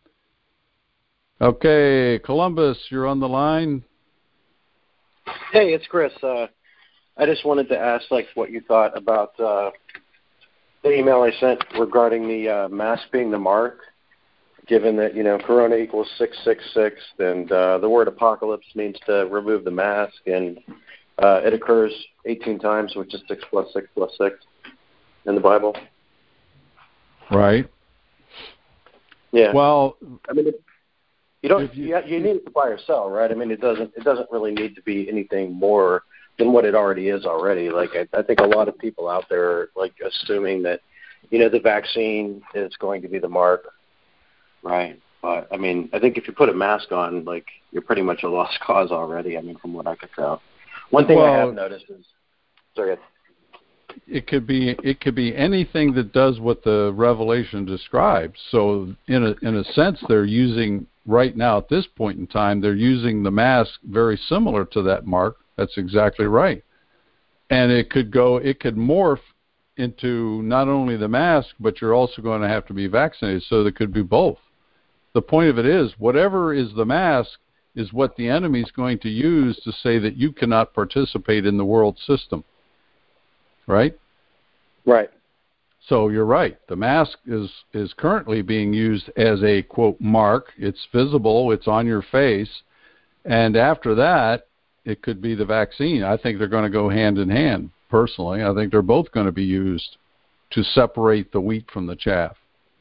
Okay, Columbus, you're on the line. Hey, it's Chris. Uh, I just wanted to ask, like, what you thought about uh, the email I sent regarding the uh, mask being the mark. Given that, you know, Corona equals six six six, and uh, the word apocalypse means to remove the mask, and uh, it occurs eighteen times, which is six plus six plus six in the Bible. Right. Yeah. Well, I mean, it, you don't. you, You, you need it to buy or sell, right? I mean, it doesn't. It doesn't really need to be anything more than what it already is already. Like, I, I think a lot of people out there are, like, assuming that, you know, the vaccine is going to be the mark. Right. But, I mean, I think if you put a mask on, like, you're pretty much a lost cause already, I mean, from what I could tell. One thing well, I have noticed is, sorry. It could be it could be anything that does what the Revelation describes. So in a in a sense, they're using, right now at this point in time, they're using the mask very similar to that mark. That's exactly right. And it could go, it could morph into not only the mask, but you're also going to have to be vaccinated. So there could be both. The point of it is, whatever is the mask is what the enemy is going to use to say that you cannot participate in the world system. Right? Right. So you're right. The mask is, is currently being used as a, quote, mark. It's visible. It's on your face. And after that, it could be the vaccine. I think they're going to go hand in hand, personally. I think they're both going to be used to separate the wheat from the chaff.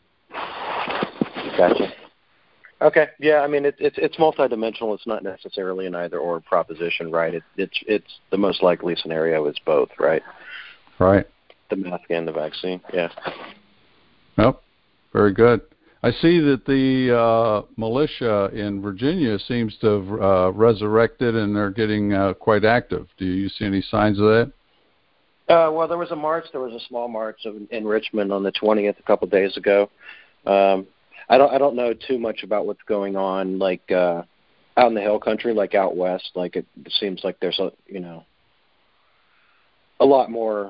Gotcha. Okay. Yeah, I mean, it, it's it's multidimensional. It's not necessarily an either-or proposition, right? It, it's it's the most likely scenario is both, right? Right. The mask and the vaccine, yeah. Yep. Very good. I see that the uh, militia in Virginia seems to have uh, resurrected, and they're getting uh, quite active. Do you see any signs of that? Uh, well, there was a march. There was a small march in, in Richmond on the twentieth a couple of days ago. Um, I don't I don't know too much about what's going on, like uh, out in the hill country, like out west. Like it seems like there's a you know a lot more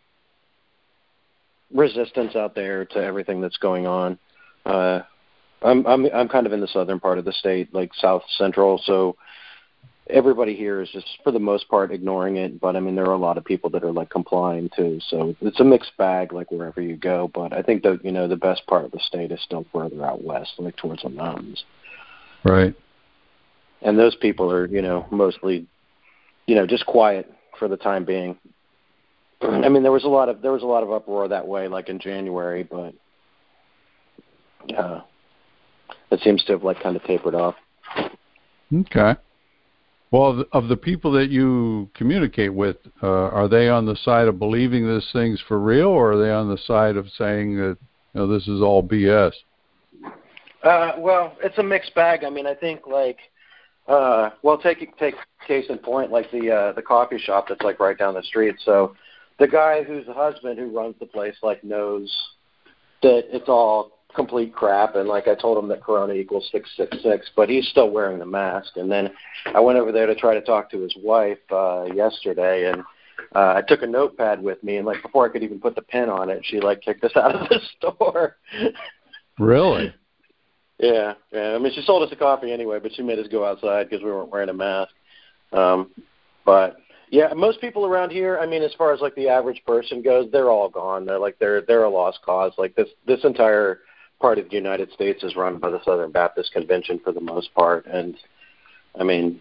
resistance out there to everything that's going on. Uh, I'm I'm I'm kind of in the southern part of the state, like south central, so everybody here is just for the most part ignoring it. But I mean, there are a lot of people that are like complying too, so it's a mixed bag, like wherever you go. But I think that you know the best part of the state is still further out west, like towards the mountains. Right. And those people are you know mostly you know just quiet for the time being. I mean, there was a lot of there was a lot of uproar that way, like in January, but uh, it seems to have like kind of tapered off. Okay. Well, of the people that you communicate with, uh, are they on the side of believing this thing's for real, or are they on the side of saying that you know this is all B S? Uh, well, it's a mixed bag. I mean, I think like, uh, well, take take case in point, like the uh, the coffee shop that's like right down the street. So the guy who's the husband who runs the place like knows that it's all complete crap, and like I told him that Corona equals six six six, but he's still wearing the mask. And then I went over there to try to talk to his wife uh, yesterday, and uh, I took a notepad with me, and like before I could even put the pen on it, she like kicked us out of the store. Really? Yeah, yeah. I mean, she sold us the coffee anyway, but she made us go outside because we weren't wearing a mask. Um, but yeah, most people around here, I mean, as far as like the average person goes, they're all gone. They're like they're they're a lost cause. Like this this entire part of the United States is run by the Southern Baptist Convention for the most part, and I mean,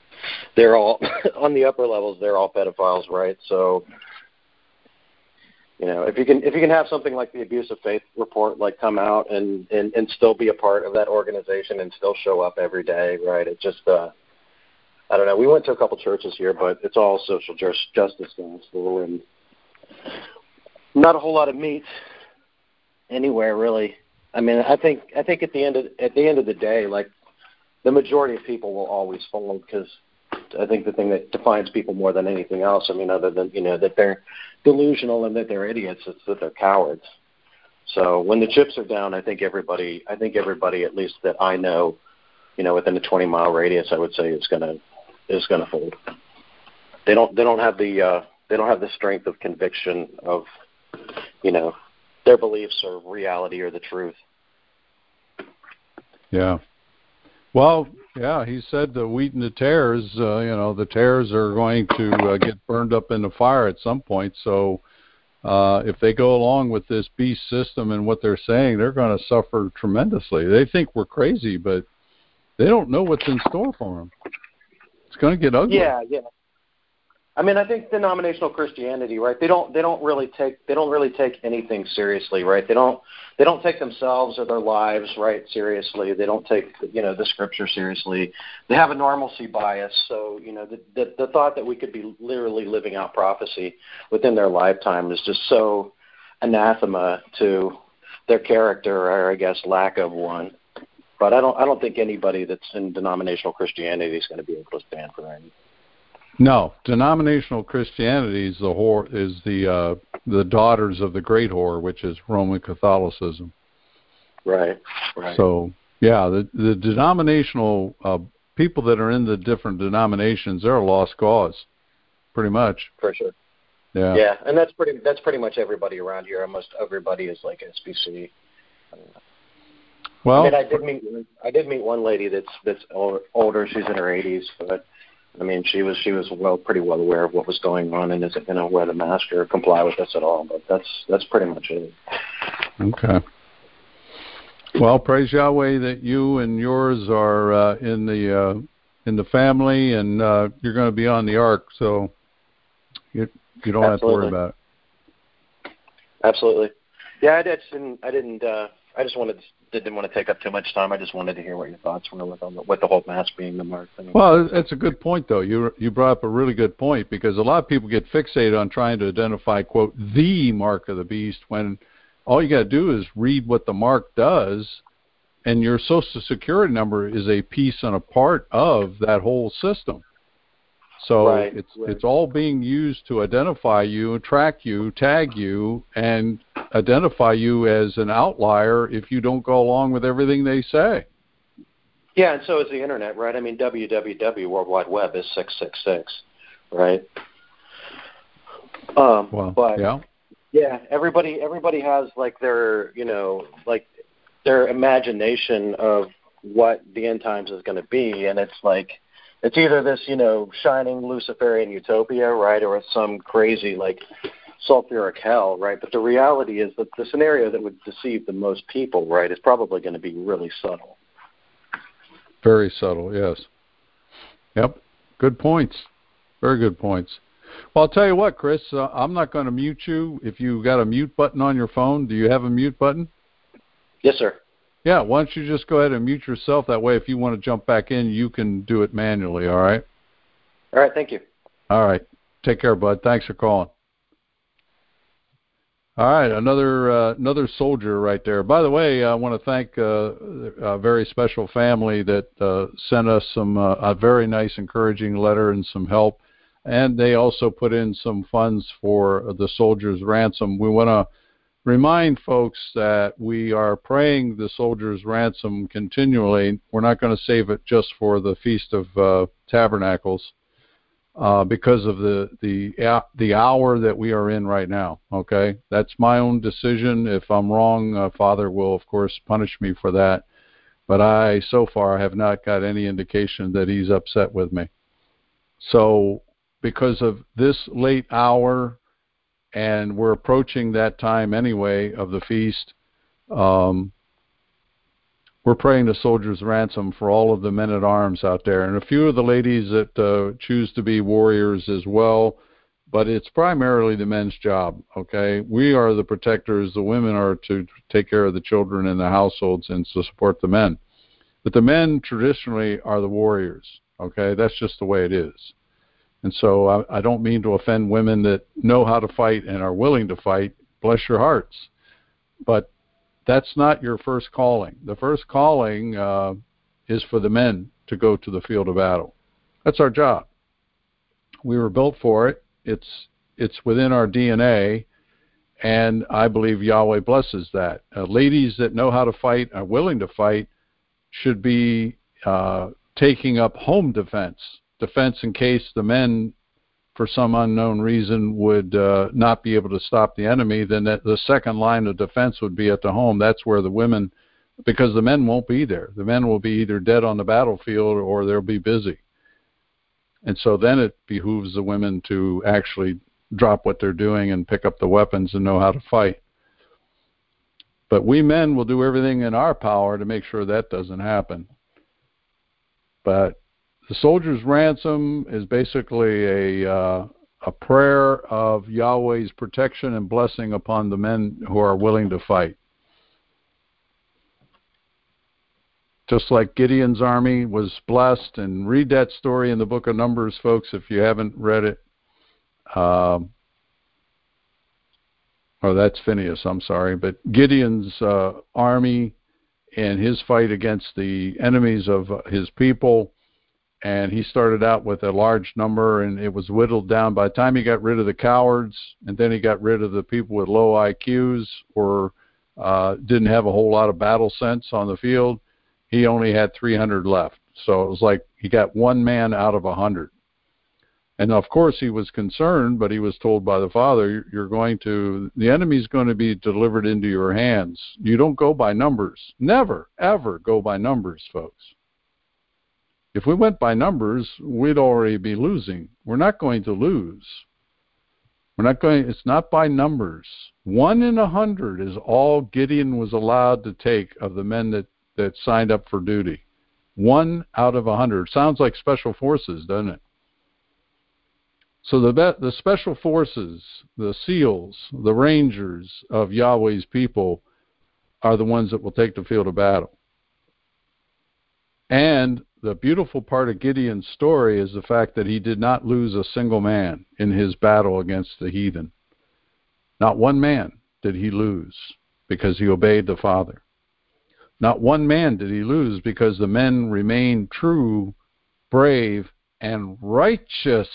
they're all on the upper levels. They're all pedophiles, right? So You know, if you can if you can have something like the Abuse of Faith report like come out and, and, and still be a part of that organization and still show up every day, right? It just uh, I don't know. We went to a couple churches here, but it's all social just, justice gospel and not a whole lot of meat anywhere really. I mean, I think I think at the end of at the end of the day, like the majority of people will always fall because I think the thing that defines people more than anything else, I mean, other than, you know, that they're delusional and that they're idiots, it's that they're cowards. So when the chips are down, I think everybody, I think everybody, at least that I know, you know, within a twenty mile radius, I would say is gonna is gonna fold. They don't they don't have the uh, they don't have the strength of conviction of, you know, their beliefs or reality or the truth. Yeah. Well, yeah, he said the wheat and the tares, uh, you know, the tares are going to uh, get burned up in the fire at some point. So uh, if they go along with this beast system and what they're saying, they're going to suffer tremendously. They think we're crazy, but they don't know what's in store for them. It's going to get ugly. Yeah, yeah. I mean, I think denominational Christianity, right? They don't they don't really take they don't really take anything seriously, right? They don't they don't take themselves or their lives, right, seriously. They don't take, you know, the scripture seriously. They have a normalcy bias. So, you know, the the, the thought that we could be literally living out prophecy within their lifetime is just so anathema to their character, or I guess lack of one. But I don't I don't think anybody that's in denominational Christianity is going to be able to stand for anything. No, denominational Christianity is the whore, is the uh, the daughters of the great whore, which is Roman Catholicism. Right. Right. So yeah, the the denominational uh, people that are in the different denominations, they're a lost cause, pretty much. For sure. Yeah. Yeah, and that's pretty that's pretty much everybody around here. Almost everybody is like S B C. Well, I mean, I did meet I did meet one lady that's that's older. She's in her eighties, but I mean, she was she was well pretty well aware of what was going on and isn't going to wear the mask or comply with us at all. But that's that's pretty much it. Okay. Well, praise Yahweh that you and yours are uh, in the uh, in the family, and uh, you're going to be on the ark, so you you don't Absolutely. have to worry about it. Absolutely. Yeah, I just didn't. I didn't. Uh, I just wanted didn't want to take up too much time. I just wanted to hear what your thoughts were with on the, with the whole mask being the mark thing. Well, that's a good point, though. You you brought up a really good point, because a lot of people get fixated on trying to identify, quote, the mark of the beast, when all you got to do is read what the mark does, and your Social Security number is a piece and a part of that whole system. So right, it's right. it's all being used to identify you, track you, tag you, and identify you as an outlier if you don't go along with everything they say. Yeah, and so is the internet, right? I mean, W W W, World Wide Web, is six six six, right? Um, well, but yeah, yeah, everybody everybody has like their you know like their imagination of what the end times is going to be, and it's like. It's either this, you know, shining Luciferian utopia, right, or it's some crazy, like, sulfuric hell, right? But the reality is that the scenario that would deceive the most people, right, is probably going to be really subtle. Very subtle, yes. Yep, good points. Very good points. Well, I'll tell you what, Chris, uh, I'm not going to mute you. If you've got a mute button on your phone, do you have a mute button? Yes, sir. Yeah, why don't you just go ahead and mute yourself? That way, if you want to jump back in, you can do it manually, all right? All right, thank you. All right. Take care, bud. Thanks for calling. All right, another uh, another soldier right there. By the way, I want to thank uh, a very special family that uh, sent us some uh, a very nice, encouraging letter and some help, and they also put in some funds for the Soldiers' Ransom. We want to remind folks that we are praying the Soldiers' Ransom continually. We're not going to save it just for the Feast of uh, Tabernacles uh, because of the, the the hour that we are in right now, okay? That's my own decision. If I'm wrong, uh, Father will, of course, punish me for that. But I, so far, have not got any indication that he's upset with me. So because of this late hour, and we're approaching that time anyway of the feast, um, we're praying the Soldiers' Ransom for all of the men-at-arms out there. And a few of the ladies that uh, choose to be warriors as well, but it's primarily the men's job, okay? We are the protectors. The women are to take care of the children in the households and to support the men. But the men traditionally are the warriors, okay? That's just the way it is. And so I, I don't mean to offend women that know how to fight and are willing to fight. Bless your hearts. But that's not your first calling. The first calling uh, is for the men to go to the field of battle. That's our job. We were built for it. It's it's within our D N A, and I believe Yahweh blesses that. Uh, ladies that know how to fight, are willing to fight, should be uh, taking up home defense, defense in case the men, for some unknown reason, would uh, not be able to stop the enemy. Then that, the second line of defense would be at the home. That's where the women, because the men won't be there. The men will be either dead on the battlefield or they'll be busy. And so then it behooves the women to actually drop what they're doing and pick up the weapons and know how to fight. But we men will do everything in our power to make sure that doesn't happen. But the soldier's ransom is basically a uh, a prayer of Yahweh's protection and blessing upon the men who are willing to fight. Just like Gideon's army was blessed, and read that story in the book of Numbers, folks, if you haven't read it. Um, oh, that's Phinehas, I'm sorry. But Gideon's uh, army and his fight against the enemies of his people, and he started out with a large number, and it was whittled down. By the time he got rid of the cowards, and then he got rid of the people with low I Qs or uh, didn't have a whole lot of battle sense on the field, he only had three hundred left. So it was like he got one man out of one hundred. And of course he was concerned, but he was told by the Father, you're going to, the enemy's going to be delivered into your hands. You don't go by numbers. Never, ever go by numbers, folks. If we went by numbers, we'd already be losing. We're not going to lose. We're not going, it's not by numbers. One in a hundred is all Gideon was allowed to take of the men that that signed up for duty. One out of a hundred. Sounds like special forces, doesn't it? So the the special forces, the SEALs, the Rangers of Yahweh's people are the ones that will take the field of battle. And the beautiful part of Gideon's story is the fact that he did not lose a single man in his battle against the heathen. Not one man did he lose because he obeyed the Father. Not one man did he lose because the men remained true, brave, and righteous.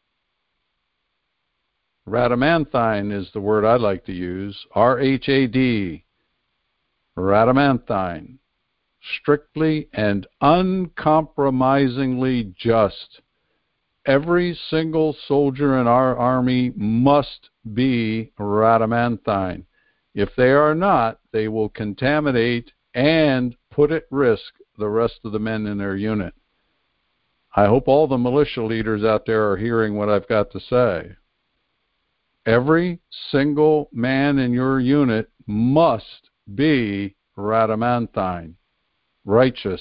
Radamanthine is the word I like to use. R H A D. Radamanthine. Strictly and uncompromisingly just. Every single soldier in our army must be Radamanthine. If they are not, they will contaminate and put at risk the rest of the men in their unit. I hope all the militia leaders out there are hearing what I've got to say. Every single man in your unit must be Radamanthine, righteous.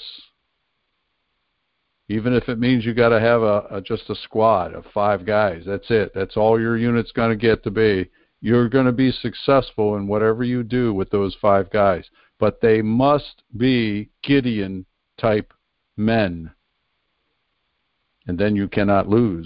Even if it means you got to have a, a just a squad of five guys. That's it. That's all your unit's going to get to be. You're going to be successful in whatever you do with those five guys. But they must be Gideon-type men. And then you cannot lose.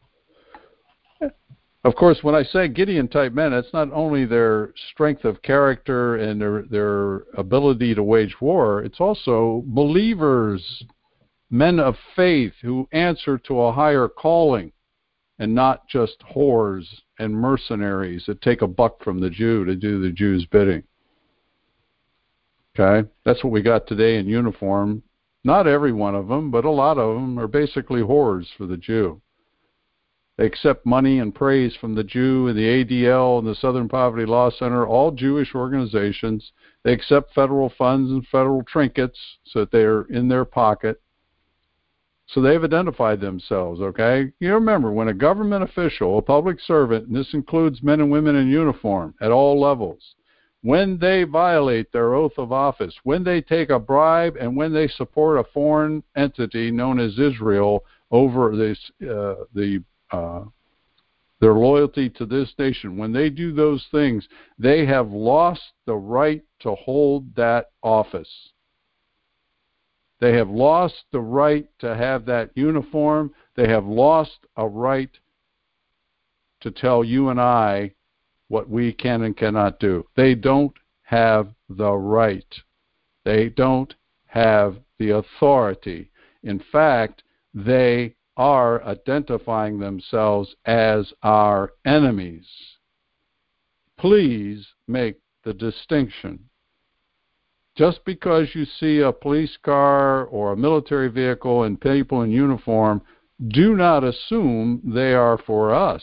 Of course, when I say Gideon-type men, it's not only their strength of character and their, their ability to wage war, it's also believers, men of faith who answer to a higher calling and not just whores and mercenaries that take a buck from the Jew to do the Jew's bidding. Okay, that's what we got today in uniform. Not every one of them, but a lot of them are basically whores for the Jew. They accept money and praise from the Jew and the A D L and the Southern Poverty Law Center, all Jewish organizations. They accept federal funds and federal trinkets so that they're in their pocket. So they've identified themselves, okay? You remember, when a government official, a public servant, and this includes men and women in uniform at all levels, when they violate their oath of office, when they take a bribe, and when they support a foreign entity known as Israel over this, uh, the uh, their loyalty to this nation, when they do those things, they have lost the right to hold that office. They have lost the right to have that uniform. They have lost a right to tell you and I what we can and cannot do. They don't have the right. They don't have the authority. In fact, they are identifying themselves as our enemies. Please make the distinction. Just because you see a police car or a military vehicle and people in uniform, do not assume they are for us.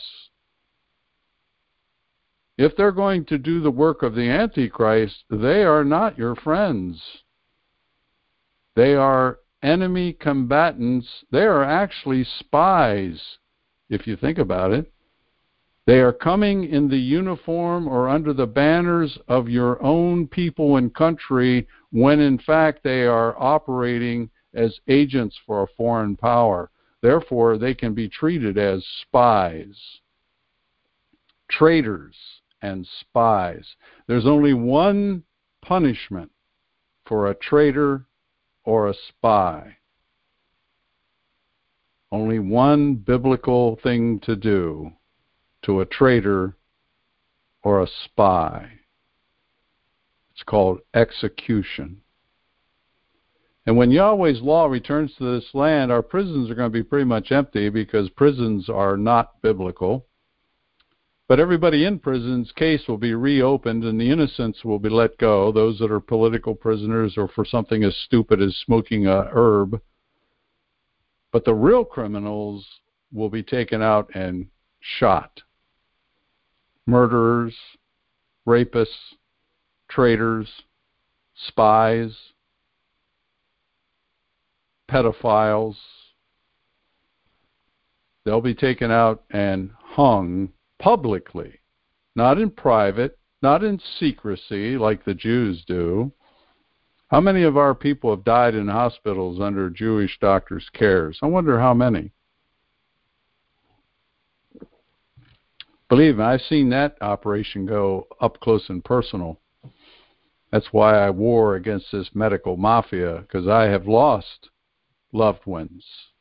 If they're going to do the work of the Antichrist, they are not your friends. They are enemy combatants. They are actually spies, if you think about it. They are coming in the uniform or under the banners of your own people and country when in fact they are operating as agents for a foreign power. Therefore, they can be treated as spies, traitors, and spies. There's only one punishment for a traitor or a spy. Only one biblical thing to do to a traitor or a spy. It's called execution. And when Yahweh's law returns to this land, our prisons are going to be pretty much empty because prisons are not biblical. But everybody in prison's case will be reopened and the innocents will be let go, those that are political prisoners or for something as stupid as smoking a herb. But the real criminals will be taken out and shot. Murderers, rapists, traitors, spies, pedophiles. They'll be taken out and hung publicly, not in private, not in secrecy like the Jews do. How many of our people have died in hospitals under Jewish doctors' cares? I wonder how many. Believe me, I've seen that operation go up close and personal. That's why I war against this medical mafia, because I have lost loved ones.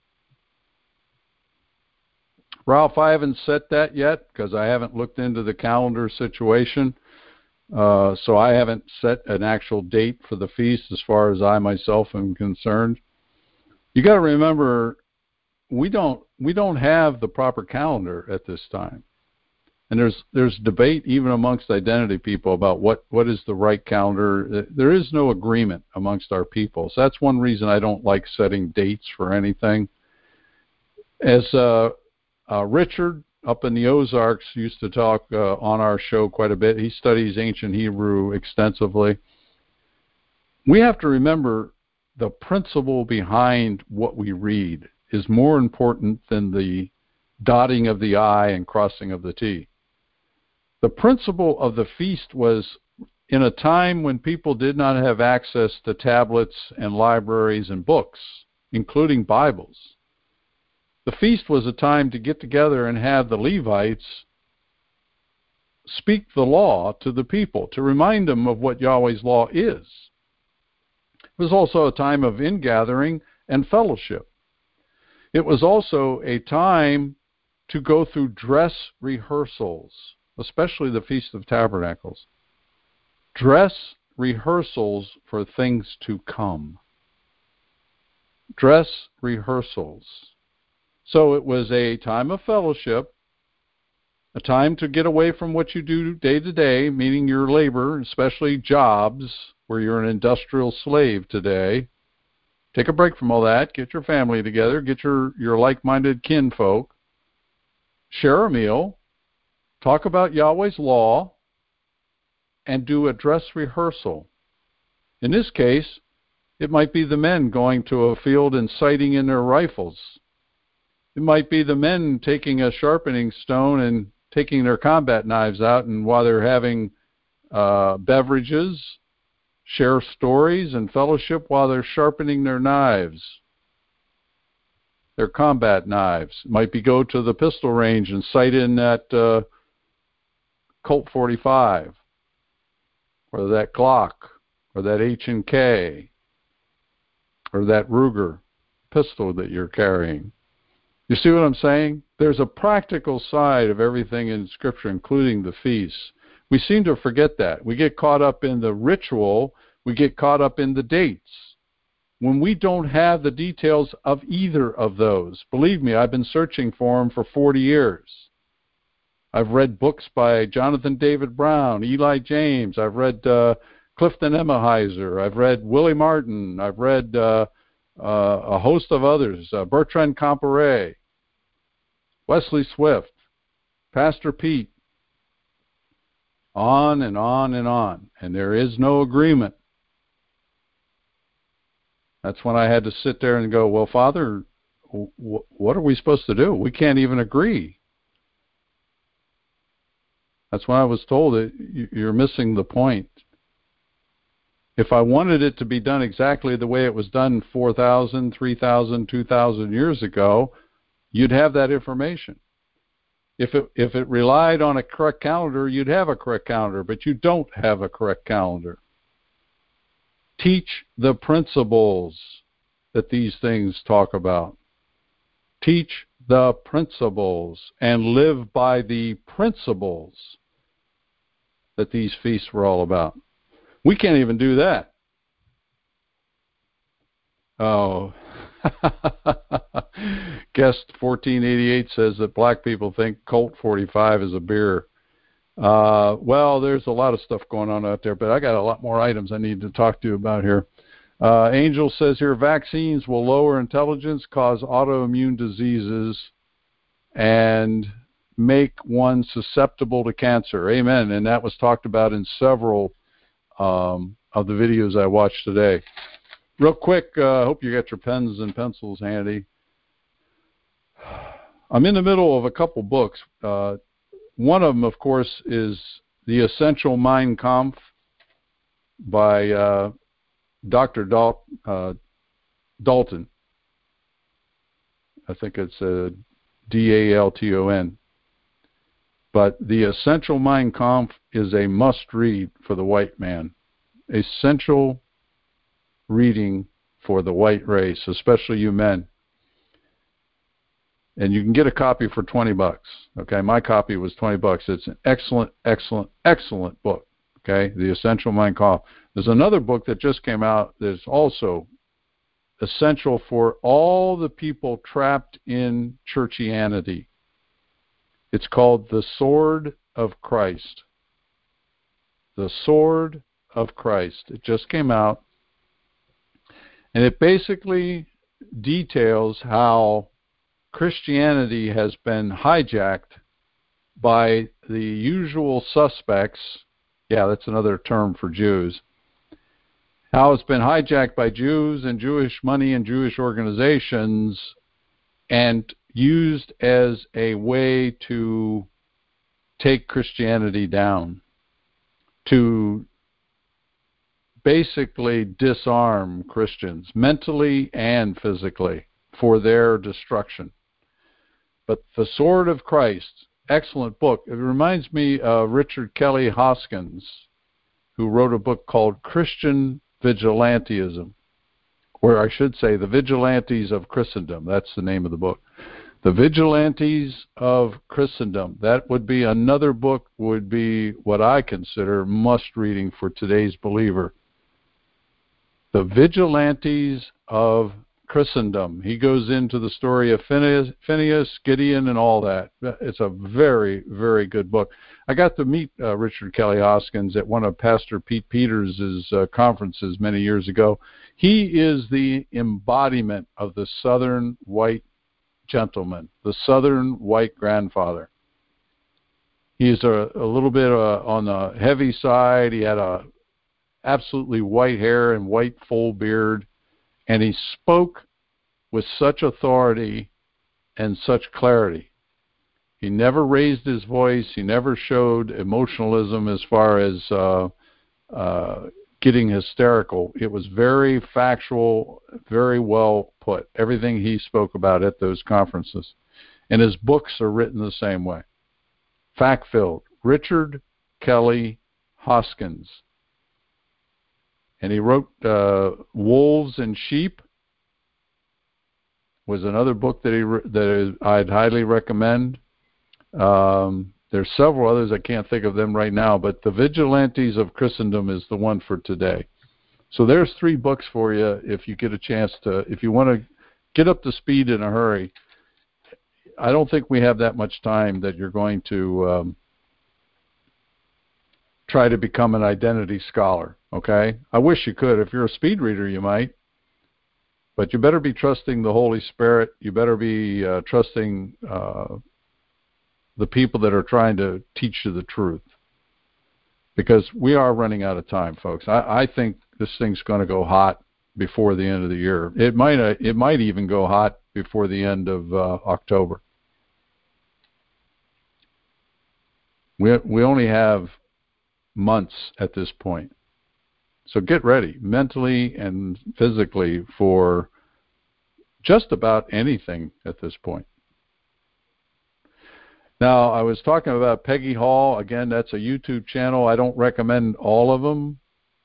Ralph, I haven't set that yet because I haven't looked into the calendar situation. Uh, so I haven't set an actual date for the feast as far as I myself am concerned. You got to remember, we don't we don't have the proper calendar at this time. And there's there's debate even amongst identity people about what, what is the right calendar. There is no agreement amongst our people. So that's one reason I don't like setting dates for anything. As uh, uh, Richard up in the Ozarks used to talk uh, on our show quite a bit. He studies ancient Hebrew extensively. We have to remember the principle behind what we read is more important than the dotting of the I and crossing of the T. The principle of the feast was in a time when people did not have access to tablets and libraries and books, including Bibles. The feast was a time to get together and have the Levites speak the law to the people, to remind them of what Yahweh's law is. It was also a time of ingathering and fellowship. It was also a time to go through dress rehearsals, especially the Feast of Tabernacles. Dress rehearsals for things to come. Dress rehearsals. So it was a time of fellowship, a time to get away from what you do day to day, meaning your labor, especially jobs where you're an industrial slave today. Take a break from all that, get your family together, get your, your like-minded kinfolk, share a meal, talk about Yahweh's law, and do a dress rehearsal. In this case, it might be the men going to a field and sighting in their rifles. It might be the men taking a sharpening stone and taking their combat knives out, and while they're having uh, beverages, share stories and fellowship while they're sharpening their knives. They're combat knives. Might be go to the pistol range and sight in that uh, Colt forty-five, or that Glock, or that H and K, or that Ruger pistol that you're carrying. You see what I'm saying? There's a practical side of everything in Scripture, including the feasts. We seem to forget that. We get caught up in the ritual. We get caught up in the dates, when we don't have the details of either of those. Believe me, I've been searching for them for forty years. I've read books by Jonathan David Brown, Eli James. I've read uh, Clifton Emahiser. I've read Willie Martin. I've read uh, uh, a host of others, uh, Bertrand Comparet, Wesley Swift, Pastor Pete, on and on and on. And there is no agreement. That's when I had to sit there and go, well, Father, w- what are we supposed to do? We can't even agree. That's when I was told that you're missing the point. If I wanted it to be done exactly the way it was done four thousand, three thousand, two thousand years ago, you'd have that information. If it, if it relied on a correct calendar, you'd have a correct calendar, but you don't have a correct calendar. Teach the principles that these things talk about. Teach the principles and live by the principles that these feasts were all about. We can't even do that. Oh, Guest fourteen eighty-eight says that black people think Colt forty-five is a beer. Uh, well, there's a lot of stuff going on out there, but I got a lot more items I need to talk to you about here. Uh, Angel says here, vaccines will lower intelligence, cause autoimmune diseases, and make one susceptible to cancer. Amen. And that was talked about in several um, of the videos I watched today. Real quick, I uh, hope you got your pens and pencils handy. I'm in the middle of a couple books. Uh, one of them, of course, is The Essential Mein Kampf by uh, Doctor Dal- uh, Dalton. I think it's uh, D A L T O N. But The Essential Mein Kampf is a must-read for the white man. Essential reading for the white race, especially you men. And you can get a copy for twenty bucks. Okay, my copy was twenty bucks. It's an excellent, excellent, excellent book. Okay, The Essential Mein Kampf. There's another book that just came out that's also essential for all the people trapped in churchianity. It's called The Sword of Christ. The Sword of Christ. It just came out. And it basically details how Christianity has been hijacked by the usual suspects. Yeah, that's another term for Jews. How it's been hijacked by Jews and Jewish money and Jewish organizations and used as a way to take Christianity down, to basically disarm Christians mentally and physically for their destruction. But The Sword of Christ, excellent book. It reminds me of Richard Kelly Hoskins, who wrote a book called Christian Vigilantism, or I should say The Vigilantes of Christendom. That's the name of the book. The Vigilantes of Christendom. That would be another book, would be what I consider must-reading for today's believer. The Vigilantes of Christendom. He goes into the story of Phineas, Phineas, Gideon, and all that. It's a very, very good book. I got to meet uh, Richard Kelly Hoskins at one of Pastor Pete Peters' uh, conferences many years ago. He is the embodiment of the Southern white gentleman, the Southern white grandfather. He's a, a little bit uh, on the heavy side. He had a absolutely white hair and white full beard, and he spoke with such authority and such clarity. He never raised his voice. He never showed emotionalism as far as uh, uh, getting hysterical. It was very factual, very well put, everything he spoke about at those conferences. And his books are written the same way. Fact-filled. Richard Kelly Hoskins. And he wrote uh, Wolves and Sheep was another book that he that I'd highly recommend. Um, there's several others. I can't think of them right now, but The Vigilantes of Christendom is the one for today. So there's three books for you if you get a chance to, if you want to get up to speed in a hurry. I don't think we have that much time that you're going to um, try to become an identity scholar, okay? I wish you could. If you're a speed reader, you might. But you better be trusting the Holy Spirit. You better be uh, trusting uh, the people that are trying to teach you the truth. Because we are running out of time, folks. I, I think this thing's going to go hot before the end of the year. It might, uh, it might even go hot before the end of uh, October. We, we only have months at this point. So get ready mentally and physically for just about anything at this point. Now, I was talking about Peggy Hall. Again, that's a YouTube channel. I don't recommend all of them.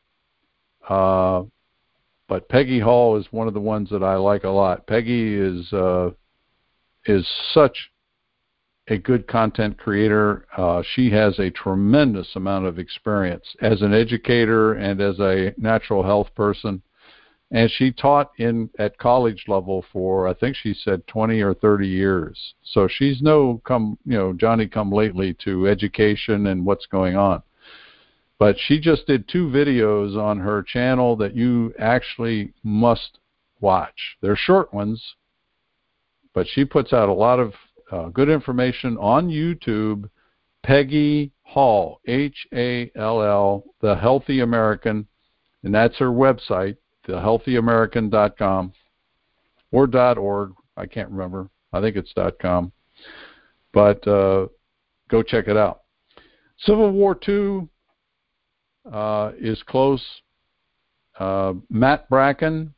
Uh, but Peggy Hall is one of the ones that I like a lot. Peggy is uh, is such a good content creator. Uh, she has a tremendous amount of experience as an educator and as a natural health person. And she taught in at college level for, I think she said twenty or thirty years. So she's no come, you know, Johnny come lately to education and what's going on. But she just did two videos on her channel that you actually must watch. They're short ones, but she puts out a lot of uh, good information on YouTube. Peggy Hall, H A L L, The Healthy American, and that's her website, the healthy american dot com or .org. I can't remember. I think it's .com. But uh, go check it out. Civil War Two uh, is close. Uh, Matt Bracken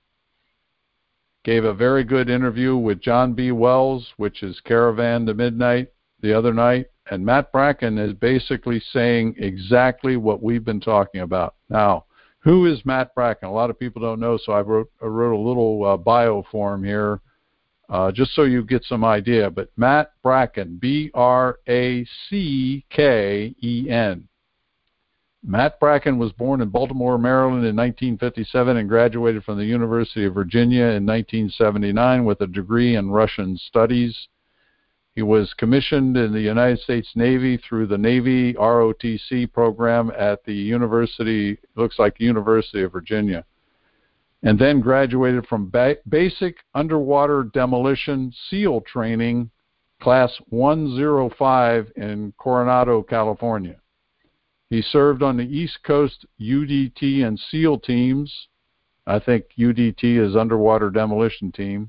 gave a very good interview with John B. Wells, which is Caravan to Midnight, the other night. And Matt Bracken is basically saying exactly what we've been talking about. Now, who is Matt Bracken? A lot of people don't know, so I wrote, I wrote a little uh, bio for him here, uh, just so you get some idea. But Matt Bracken, B R A C K E N. Matt Bracken was born in Baltimore, Maryland in nineteen fifty-seven and graduated from the University of Virginia in nineteen seventy-nine with a degree in Russian studies. He was commissioned in the United States Navy through the Navy R O T C program at the University, looks like University of Virginia, and then graduated from ba- Basic Underwater Demolition SEAL Training, Class one oh five in Coronado, California. He served on the East Coast U D T and SEAL teams. I think U D T is Underwater Demolition Team.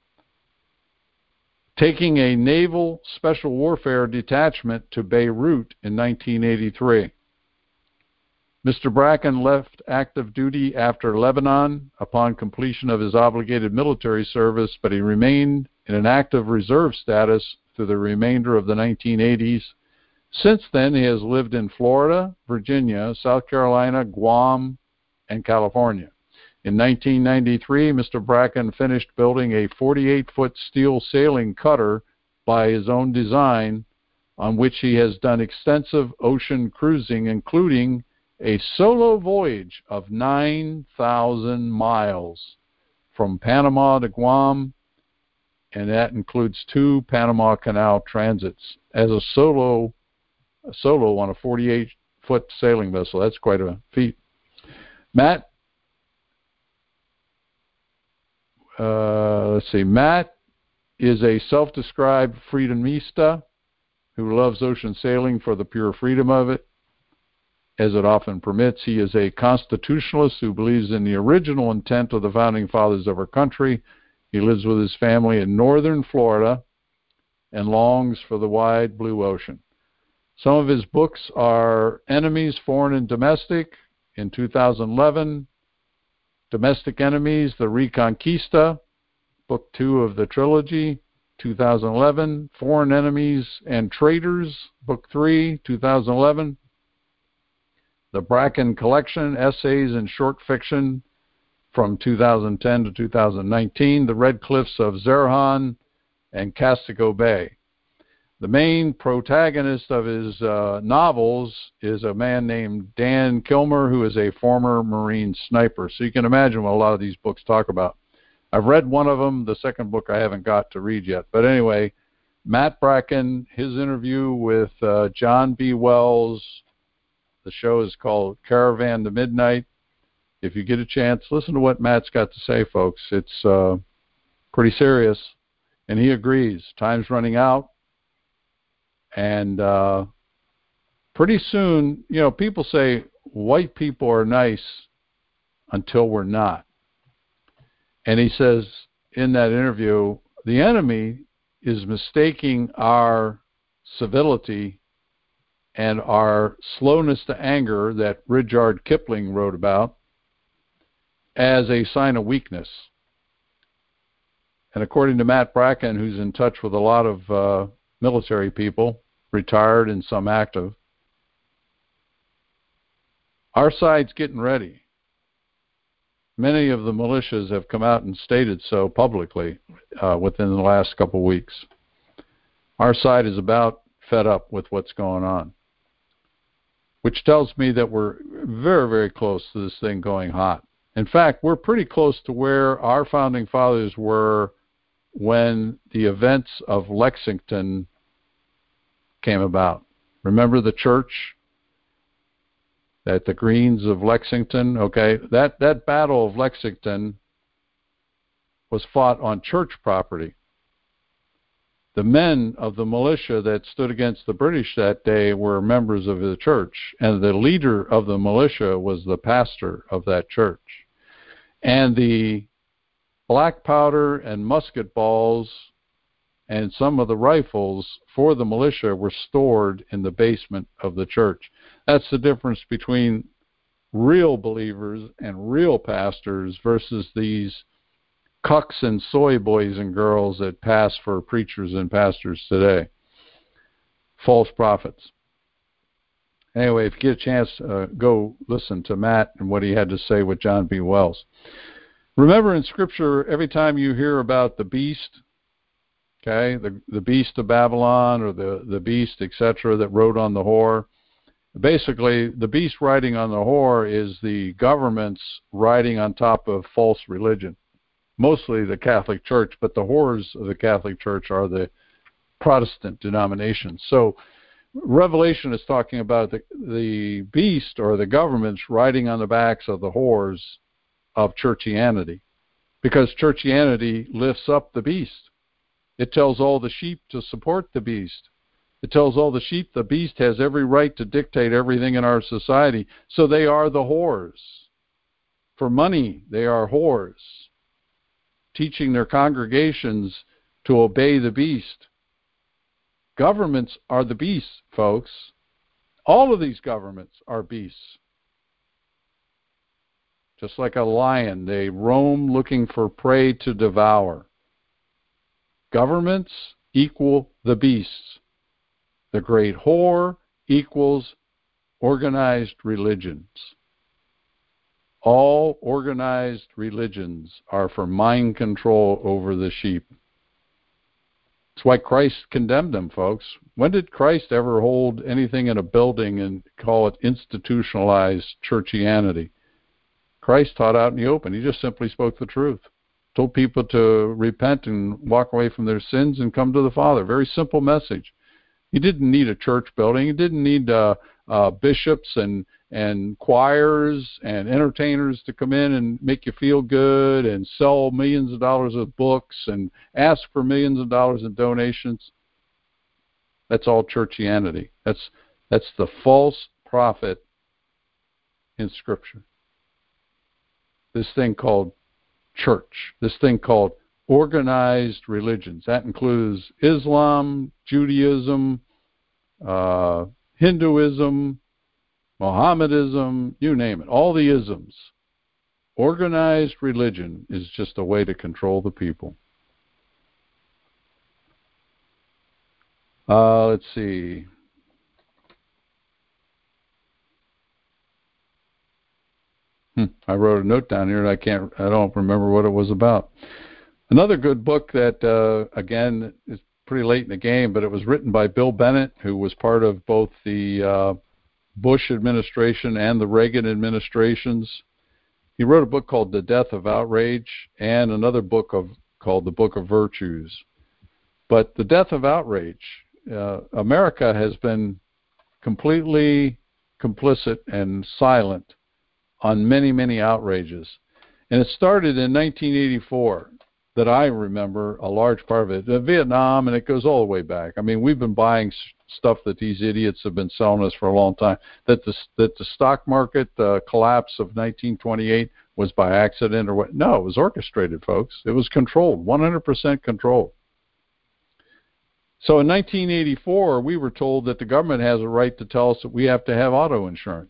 Taking a Naval Special Warfare Detachment to Beirut in nineteen eighty-three. Mister Bracken left active duty after Lebanon upon completion of his obligated military service, but he remained in an active reserve status through the remainder of the nineteen eighties. Since then, he has lived in Florida, Virginia, South Carolina, Guam, and California. In nineteen ninety-three, Mister Bracken finished building a forty-eight foot steel sailing cutter by his own design, on which he has done extensive ocean cruising, including a solo voyage of nine thousand miles from Panama to Guam, and that includes two Panama Canal transits as a solo, a solo on a forty-eight foot sailing vessel. That's quite a feat. Matt Uh, let's see, Matt is a self-described freedomista who loves ocean sailing for the pure freedom of it, as it often permits. He is a constitutionalist who believes in the original intent of the founding fathers of our country. He lives with his family in northern Florida and longs for the wide blue ocean. Some of his books are Enemies, Foreign and Domestic, in two thousand eleven, Domestic Enemies, The Reconquista, book two of the trilogy, two thousand eleven, Foreign Enemies and Traitors, book three, two thousand eleven, The Bracken Collection, Essays and Short Fiction from two thousand ten to two thousand nineteen, The Red Cliffs of Zerhan and Castigo Bay. The main protagonist of his uh, novels is a man named Dan Kilmer, who is a former Marine sniper. So you can imagine what a lot of these books talk about. I've read one of them. The second book I haven't got to read yet. But anyway, Matt Bracken, his interview with uh, John B. Wells. The show is called Caravan to Midnight. If you get a chance, listen to what Matt's got to say, folks. It's uh, pretty serious. And he agrees. Time's running out. And uh, pretty soon, you know, people say white people are nice until we're not. And he says in that interview, the enemy is mistaking our civility and our slowness to anger that Rudyard Kipling wrote about as a sign of weakness. And according to Matt Bracken, who's in touch with a lot of uh, military people, retired and some active, our side's getting ready. Many of the militias have come out and stated so publicly uh, within the last couple of weeks. Our side is about fed up with what's going on, which tells me that we're very, very close to this thing going hot. In fact, we're pretty close to where our founding fathers were when the events of Lexington came about. Remember the church at the Greens of Lexington? Okay, that, that Battle of Lexington was fought on church property. The men of the militia that stood against the British that day were members of the church, and the leader of the militia was the pastor of that church. And the black powder and musket balls and some of the rifles for the militia were stored in the basement of the church. That's the difference between real believers and real pastors versus these cucks and soy boys and girls that pass for preachers and pastors today. False prophets. Anyway, if you get a chance, uh, go listen to Matt and what he had to say with John B. Wells. Remember in Scripture, every time you hear about the beast, okay, the, the beast of Babylon or the, the beast, et cetera, that rode on the whore, basically the beast riding on the whore is the government's riding on top of false religion, mostly the Catholic Church, but the whores of the Catholic Church are the Protestant denominations. So Revelation is talking about the, the beast or the government's riding on the backs of the whores of churchianity, because churchianity lifts up the beast. It tells all the sheep to support the beast. It tells all the sheep the beast has every right to dictate everything in our society. So they are the whores. For money, they are whores, teaching their congregations to obey the beast. Governments are the beasts, folks. All of these governments are beasts. Just like a lion, they roam looking for prey to devour. Governments equal the beasts. The great whore equals organized religions. All organized religions are for mind control over the sheep. That's why Christ condemned them, folks. When did Christ ever hold anything in a building and call it institutionalized churchianity? Christ taught out in the open. He just simply spoke the truth. Told people to repent and walk away from their sins and come to the Father. Very simple message. He didn't need a church building. He didn't need uh, uh, bishops and, and choirs and entertainers to come in and make you feel good and sell millions of dollars of books and ask for millions of dollars in donations. That's all churchianity. That's, that's the false prophet in Scripture. This thing called church, this thing called organized religions. That includes Islam, Judaism, uh, Hinduism, Mohammedism, you name it, all the isms. Organized religion is just a way to control the people. Uh, let's see. Hmm, I wrote a note down here and I can't, I don't remember what it was about. Another good book that, uh, again, is pretty late in the game, but it was written by Bill Bennett, who was part of both the uh, Bush administration and the Reagan administrations. He wrote a book called The Death of Outrage and another book of called The Book of Virtues. But The Death of Outrage, uh, America has been completely complicit and silent on many, many outrages. And it started in nineteen eighty-four, that I remember a large part of it. Uh, Vietnam, and it goes all the way back. I mean, we've been buying stuff that these idiots have been selling us for a long time. That the, that the stock market uh, collapse of nineteen twenty-eight was by accident or what? No, it was orchestrated, folks. It was controlled, one hundred percent controlled. So in nineteen eighty-four, we were told that the government has a right to tell us that we have to have auto insurance.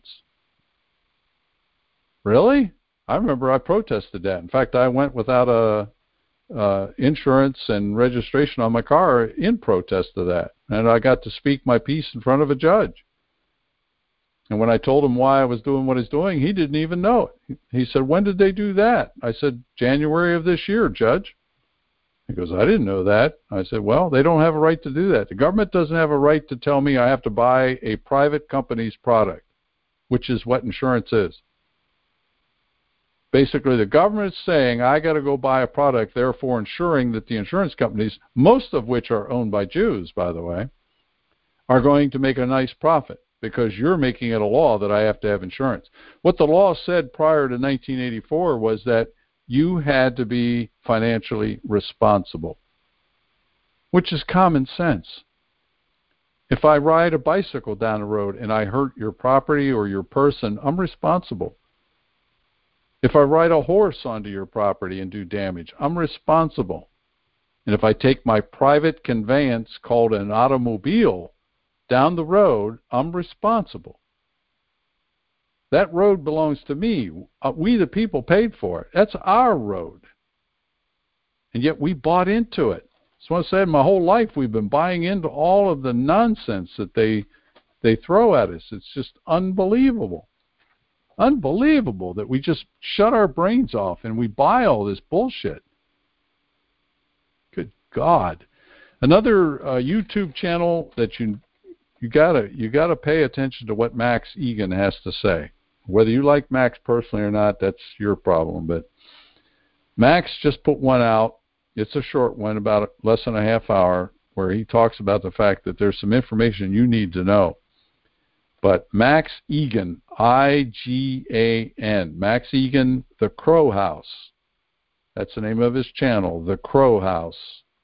Really? I remember I protested that. In fact, I went without a uh, insurance and registration on my car in protest of that. And I got to speak my piece in front of a judge. And when I told him why I was doing what I was doing, he didn't even know it. He said, when did they do that? I said, January of this year, Judge. He goes, I didn't know that. I said, well, they don't have a right to do that. The government doesn't have a right to tell me I have to buy a private company's product, which is what insurance is. Basically, the government is saying, I got to go buy a product, therefore ensuring that the insurance companies, most of which are owned by Jews, by the way, are going to make a nice profit because you're making it a law that I have to have insurance. What the law said prior to nineteen eighty-four was that you had to be financially responsible, which is common sense. If I ride a bicycle down the road and I hurt your property or your person, I'm responsible. If I ride a horse onto your property and do damage, I'm responsible. And if I take my private conveyance called an automobile down the road, I'm responsible. That road belongs to me. Uh, we, the people, paid for it. That's our road. And yet we bought into it. That's what I said. My whole life we've been buying into all of the nonsense that they they throw at us. It's just unbelievable. Unbelievable that we just shut our brains off and we buy all this bullshit. Good God. Another uh, YouTube channel that you you gotta you gotta pay attention to what Max Igan has to say. Whether you like Max personally or not, that's your problem. But Max just put one out. It's a short one, about less than a half hour, where he talks about the fact that there's some information you need to know. But Max Igan, I G A N, Max Igan, The Crow House. That's the name of his channel, The Crow House.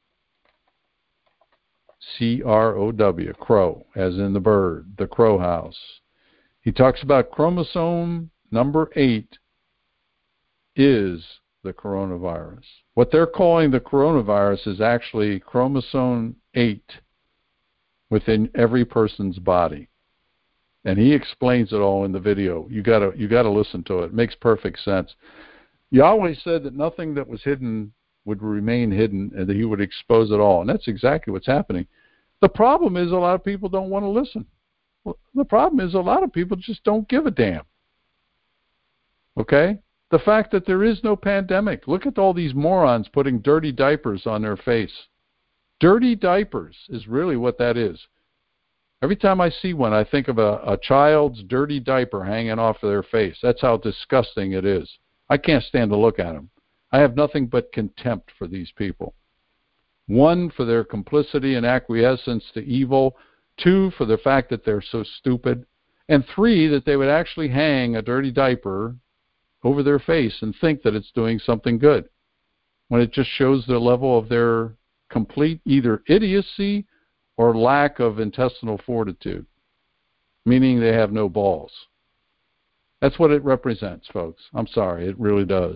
C R O W, crow, as in the bird, The Crow House. He talks about chromosome number eight is the coronavirus. What they're calling the coronavirus is actually chromosome eight within every person's body. And he explains it all in the video. You gotta you gotta listen to it. It makes perfect sense. Yahweh said that nothing that was hidden would remain hidden and that he would expose it all. And that's exactly what's happening. The problem is a lot of people don't want to listen. Well, the problem is a lot of people just don't give a damn. Okay? The fact that there is no pandemic. Look at all these morons putting dirty diapers on their face. Dirty diapers is really what that is. Every time I see one, I think of a, a child's dirty diaper hanging off of their face. That's how disgusting it is. I can't stand to look at them. I have nothing but contempt for these people. One, for their complicity and acquiescence to evil. Two, for the fact that they're so stupid. And three, that they would actually hang a dirty diaper over their face and think that it's doing something good, when it just shows the level of their complete either idiocy or lack of intestinal fortitude, meaning they have no balls. That's what it represents, folks. I'm sorry, it really does.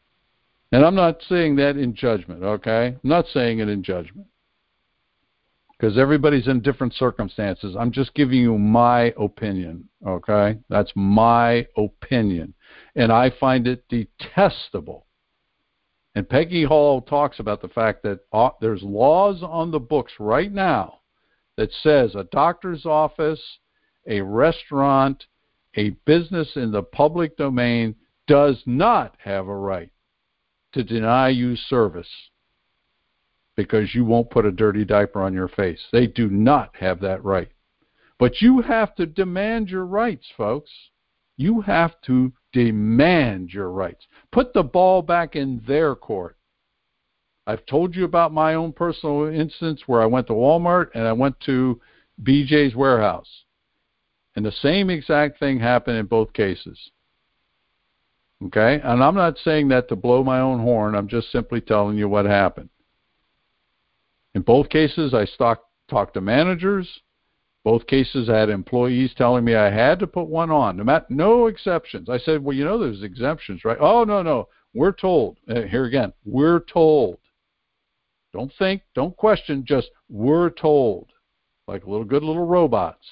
And I'm not saying that in judgment, okay? I'm not saying it in judgment. because everybody's in different circumstances. I'm just giving you my opinion, okay? That's my opinion. And I find it detestable. And Peggy Hall talks about the fact that uh, there's laws on the books right now that says a doctor's office, a restaurant, a business in the public domain does not have a right to deny you service because you won't put a dirty diaper on your face. They do not have that right. But you have to demand your rights, folks. You have to demand your rights. Put the ball back in their court. I've told you about my own personal instance where I went to Walmart and I went to B J's Warehouse. And the same exact thing happened in both cases. Okay? And I'm not saying that to blow my own horn. I'm just simply telling you what happened. In both cases, I stock, talked to managers. Both cases, I had employees telling me I had to put one on. No, matter, no exceptions. I said, well, you know there's exemptions, right? Oh, no, no. We're told. Uh, here again, we're told. Don't think, don't question, just we're told. Like little good little robots.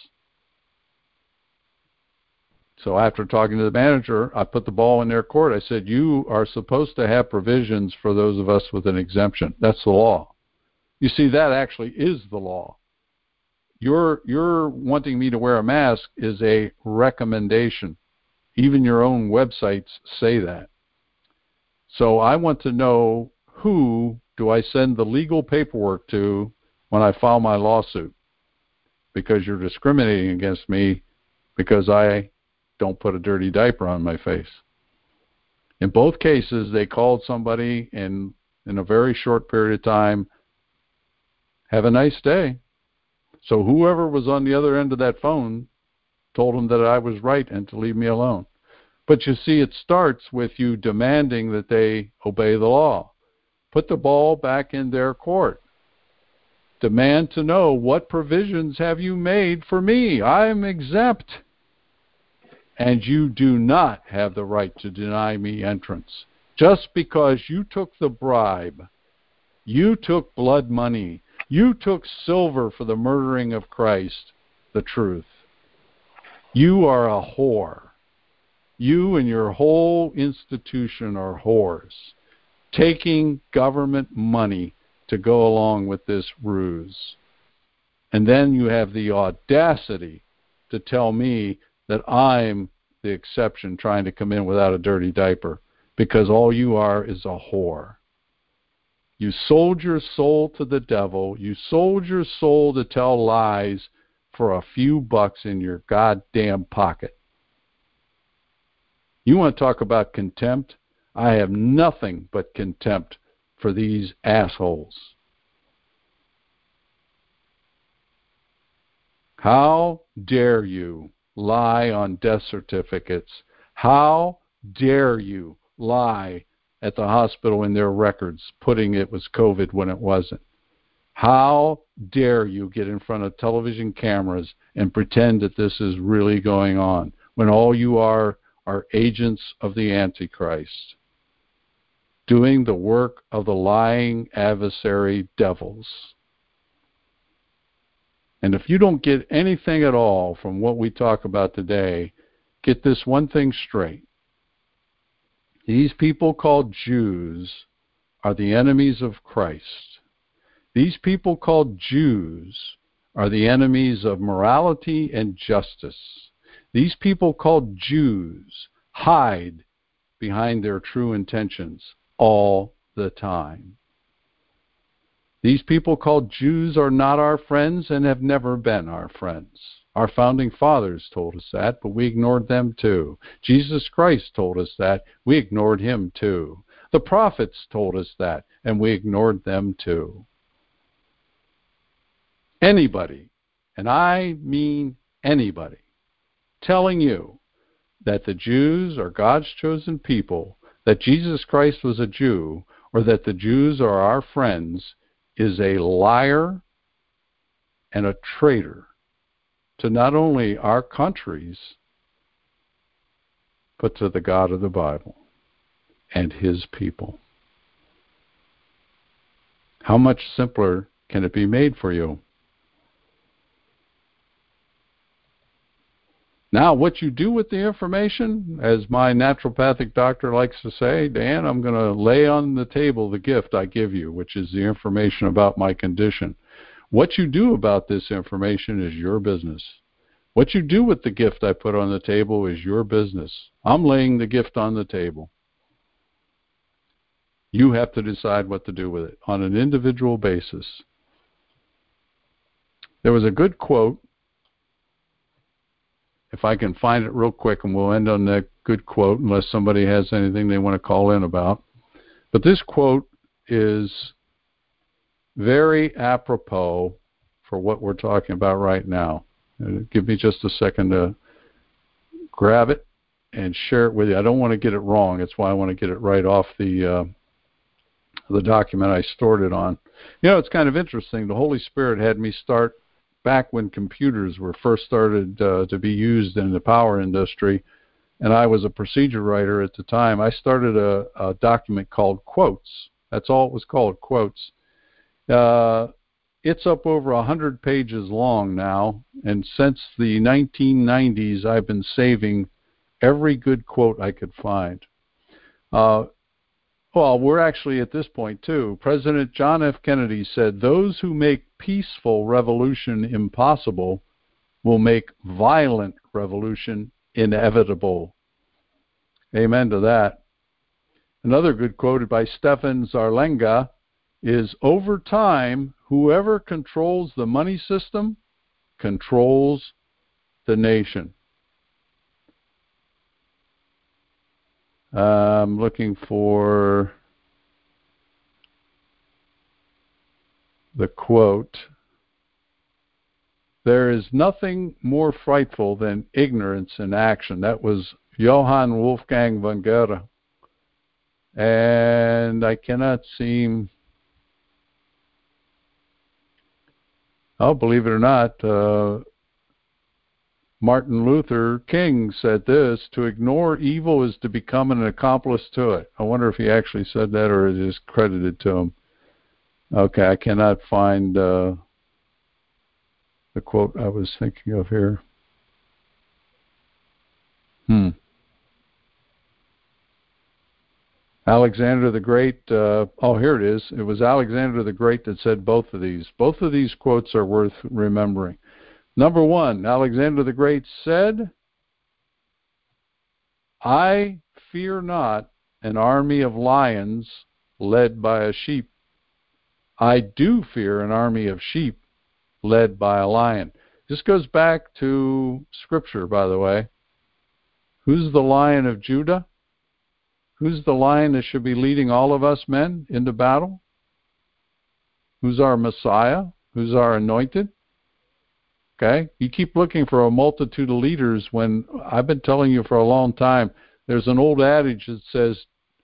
So after talking to the manager, I put the ball in their court. I said, you are supposed to have provisions for those of us with an exemption. That's the law. You see, that actually is the law. Your, your wanting me to wear a mask is a recommendation. Even your own websites say that. So I want to know, who do I send the legal paperwork to when I file my lawsuit? Because you're discriminating against me because I don't put a dirty diaper on my face. In both cases, they called somebody and in a very short period of time, have a nice day. So whoever was on the other end of that phone told them that I was right and to leave me alone. But you see, it starts with you demanding that they obey the law. Put the ball back in their court. Demand to know, what provisions have you made for me? I'm exempt. And you do not have the right to deny me entrance. Just because you took the bribe, you took blood money, you took silver for the murdering of Christ, the truth. You are a whore. You and your whole institution are whores, taking government money to go along with this ruse. And then you have the audacity to tell me that I'm the exception trying to come in without a dirty diaper, because all you are is a whore. You sold your soul to the devil. You sold your soul to tell lies for a few bucks in your goddamn pocket. You want to talk about contempt? I have nothing but contempt for these assholes. How dare you lie on death certificates? How dare you lie at the hospital in their records, putting it was COVID when it wasn't? How dare you get in front of television cameras and pretend that this is really going on, when all you are are agents of the Antichrist, doing the work of the lying adversary devils? And if you don't get anything at all from what we talk about today, get this one thing straight. These people called Jews are the enemies of Christ. These people called Jews are the enemies of morality and justice. These people called Jews hide behind their true intentions all the time. These people called Jews are not our friends and have never been our friends. Our founding fathers told us that, but we ignored them too. Jesus Christ told us that. We ignored him too. The prophets told us that, and we ignored them too. Anybody, and I mean anybody, telling you that the Jews are God's chosen people, that Jesus Christ was a Jew, or that the Jews are our friends, is a liar and a traitor to not only our countries, but to the God of the Bible and his people. How much simpler can it be made for you? Now, what you do with the information, as my naturopathic doctor likes to say, Dan, I'm going to lay on the table the gift I give you, which is the information about my condition. What you do about this information is your business. What you do with the gift I put on the table is your business. I'm laying the gift on the table. You have to decide what to do with it on an individual basis. There was a good quote, if I can find it real quick, and we'll end on that good quote unless somebody has anything they want to call in about. But this quote is very apropos for what we're talking about right now. Uh, give me just a second to grab it and share it with you. I don't want to get it wrong. That's why I want to get it right off the uh, the document I stored it on. You know, it's kind of interesting. The Holy Spirit had me start back when computers were first started uh, to be used in the power industry, and I was a procedure writer at the time. I started a, a document called Quotes. That's all it was called, Quotes. Uh, it's up over one hundred pages long now, and since the nineteen nineties, I've been saving every good quote I could find. Uh, well, we're actually at this point, too. President John F. Kennedy said, "Those who make peaceful revolution impossible will make violent revolution inevitable." Amen to that. Another good quote by Stefan Zarlenga is, "Over time, whoever controls the money system controls the nation." I'm looking for the quote. "There is nothing more frightful than ignorance in action." That was Johann Wolfgang von Goethe. And I cannot seem... Oh, believe it or not, uh, Martin Luther King said this: "To ignore evil is to become an accomplice to it." I wonder if he actually said that or it is credited to him. Okay, I cannot find uh, the quote I was thinking of here. Hmm. Alexander the Great, uh, oh, here it is. It was Alexander the Great that said both of these. Both of these quotes are worth remembering. Number one, Alexander the Great said, "I fear not an army of lions led by a sheep. I do fear an army of sheep led by a lion." This goes back to Scripture, by the way. Who's the Lion of Judah? Who's the lion that should be leading all of us men into battle? Who's our Messiah? Who's our anointed? Okay? You keep looking for a multitude of leaders when I've been telling you for a long time, there's an old adage that says,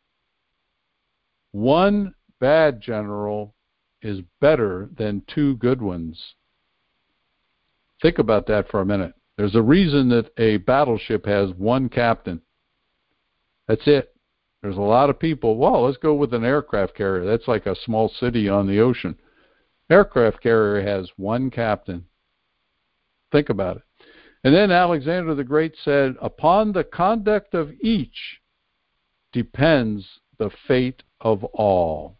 one bad general is better than two good ones. Think about that for a minute. There's a reason that a battleship has one captain. That's it. There's a lot of people. Well, let's go with an aircraft carrier. That's like a small city on the ocean. Aircraft carrier has one captain. Think about it. And then Alexander the Great said, "Upon the conduct of each depends the fate of all."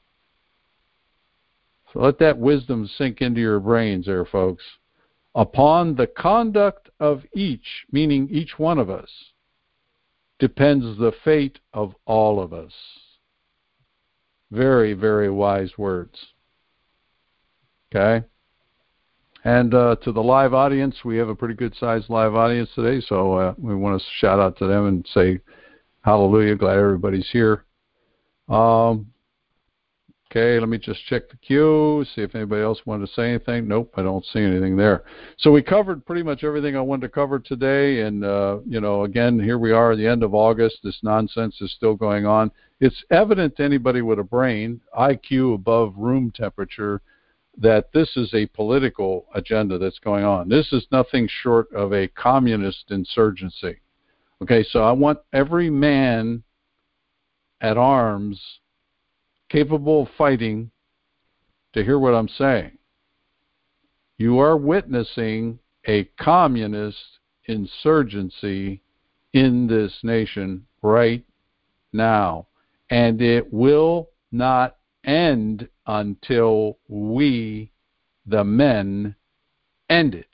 So let that wisdom sink into your brains there, folks. Upon the conduct of each, meaning each one of us, depends the fate of all of us. Very, very wise words. Okay? And uh, to the live audience, we have a pretty good-sized live audience today, so uh, we want to shout out to them and say, hallelujah, glad everybody's here. Um, okay, let me just check the queue, see if anybody else wanted to say anything. Nope, I don't see anything there. So we covered pretty much everything I wanted to cover today, and, uh, you know, again, here we are at the end of August. This nonsense is still going on. It's evident to anybody with a brain, I Q above room temperature, that this is a political agenda that's going on. This is nothing short of a communist insurgency. Okay, so I want every man at arms capable of fighting to hear what I'm saying. You are witnessing a communist insurgency in this nation right now. And it will not end until we, the men, end it.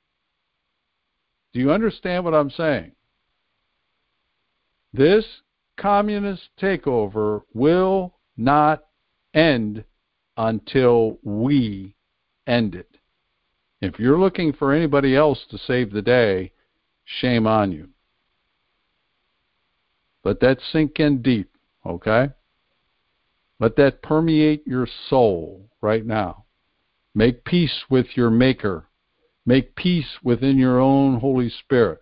Do you understand what I'm saying? This communist takeover will not end until we end it. If you're looking for anybody else to save the day, shame on you. Let that sink in deep, okay? Let that permeate your soul right now. Make peace with your Maker. Make peace within your own Holy Spirit.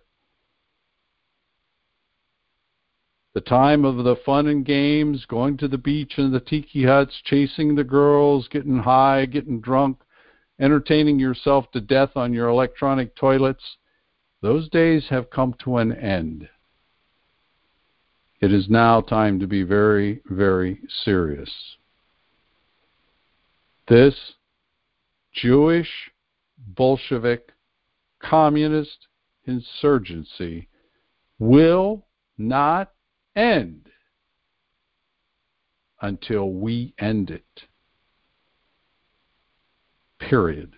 The time of the fun and games, going to the beach and the tiki huts, chasing the girls, getting high, getting drunk, entertaining yourself to death on your electronic toilets, those days have come to an end. It is now time to be very, very serious. This Jewish, Bolshevik, communist insurgency will not end until we end it. Period.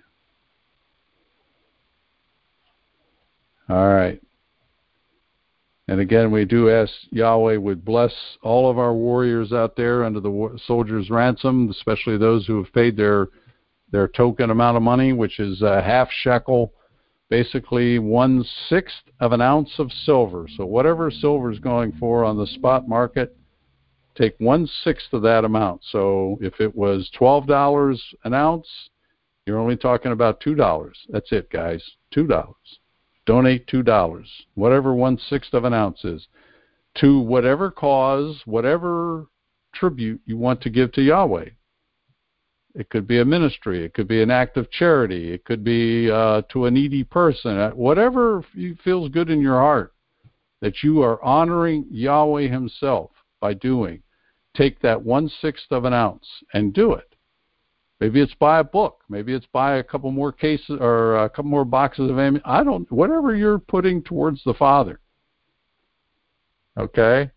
All right. And again, we do ask Yahweh would bless all of our warriors out there under the soldier's ransom, especially those who have paid their their token amount of money, which is a half shekel, basically one-sixth of an ounce of silver. So whatever silver is going for on the spot market, take one-sixth of that amount. So if it was twelve dollars an ounce, you're only talking about two dollars. That's it, guys, two dollars. Donate two dollars, whatever one-sixth of an ounce is, to whatever cause, whatever tribute you want to give to Yahweh. It could be a ministry. It could be an act of charity. It could be uh, to a needy person. Whatever feels good in your heart that you are honoring Yahweh himself by doing, take that one-sixth of an ounce and do it. Maybe it's buy a book. Maybe it's buy a couple more cases or a couple more boxes of ammunition. I don't, whatever you're putting towards the Father. Okay?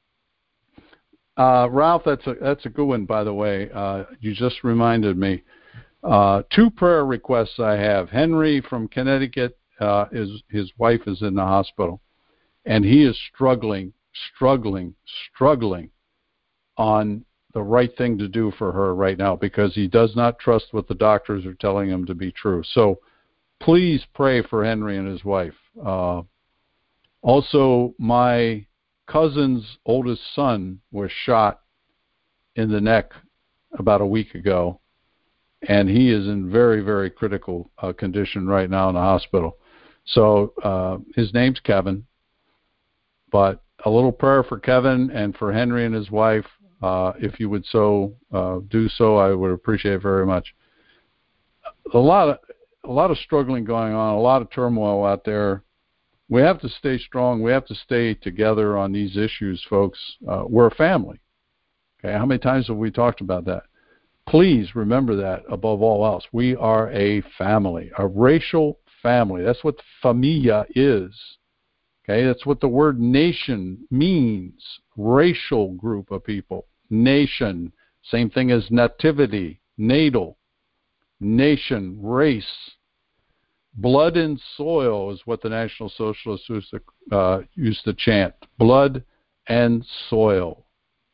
Uh, Ralph, that's a, that's a good one, by the way. Uh, you just reminded me. Uh, two prayer requests I have. Henry from Connecticut, uh, is, his wife is in the hospital, and he is struggling, struggling, struggling on the right thing to do for her right now because he does not trust what the doctors are telling him to be true. So please pray for Henry and his wife. Uh, also, my cousin's oldest son was shot in the neck about a week ago, and he is in very, very critical uh, condition right now in the hospital. So uh, his name's Kevin, but a little prayer for Kevin and for Henry and his wife. Uh, if you would so uh, do so, I would appreciate it very much. A lot of a lot of struggling going on, a lot of turmoil out there. We have to stay strong. We have to stay together on these issues, folks. Uh, we're a family. Okay, how many times have we talked about that? Please remember that above all else. We are a family, a racial family. That's what familia is. Okay, that's what the word nation means. Racial group of people. Nation, same thing as nativity, natal, nation, race. Blood and soil is what the National Socialists used to, uh, used to chant. Blood and soil.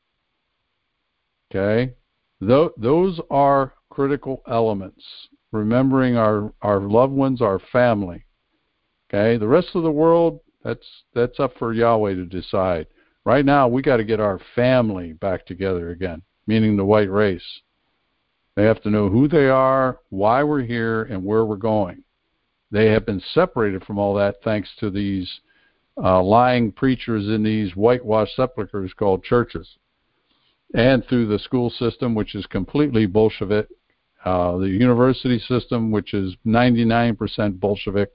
Okay? Th- those are critical elements. Remembering our, our loved ones, our family. Okay? The rest of the world, that's that's up for Yahweh to decide. Right now, we got to get our family back together again, meaning the white race. They have to know who they are, why we're here, and where we're going. They have been separated from all that thanks to these uh, lying preachers in these whitewashed sepulchres called churches, and through the school system, which is completely Bolshevik, uh, the university system, which is ninety-nine percent Bolshevik.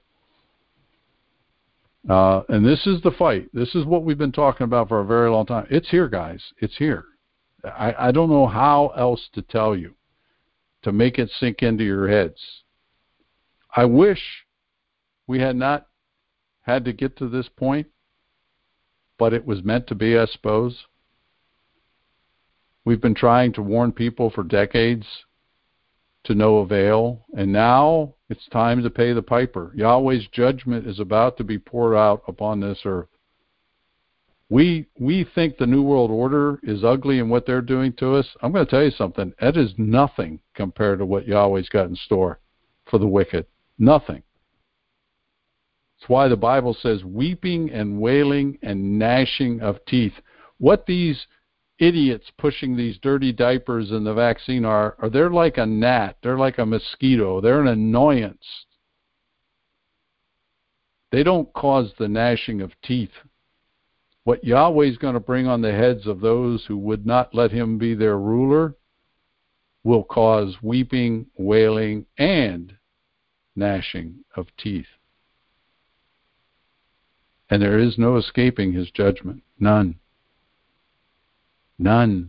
Uh, and this is the fight. This is what we've been talking about for a very long time. It's here, guys. It's here. I, I don't know how else to tell you to make it sink into your heads. I wish we had not had to get to this point, but it was meant to be, I suppose. We've been trying to warn people for decades to no avail, and now it's time to pay the piper. Yahweh's judgment is about to be poured out upon this earth. We we think the New World Order is ugly in what they're doing to us. I'm going to tell you something. That is nothing compared to what Yahweh's got in store for the wicked. Nothing. That's why the Bible says weeping and wailing and gnashing of teeth. What these idiots pushing these dirty diapers and the vaccine are, are they're like a gnat. They're like a mosquito. They're an annoyance. They don't cause the gnashing of teeth. What Yahweh's going to bring on the heads of those who would not let him be their ruler will cause weeping, wailing, and gnashing of teeth. And there is no escaping his judgment. None. None.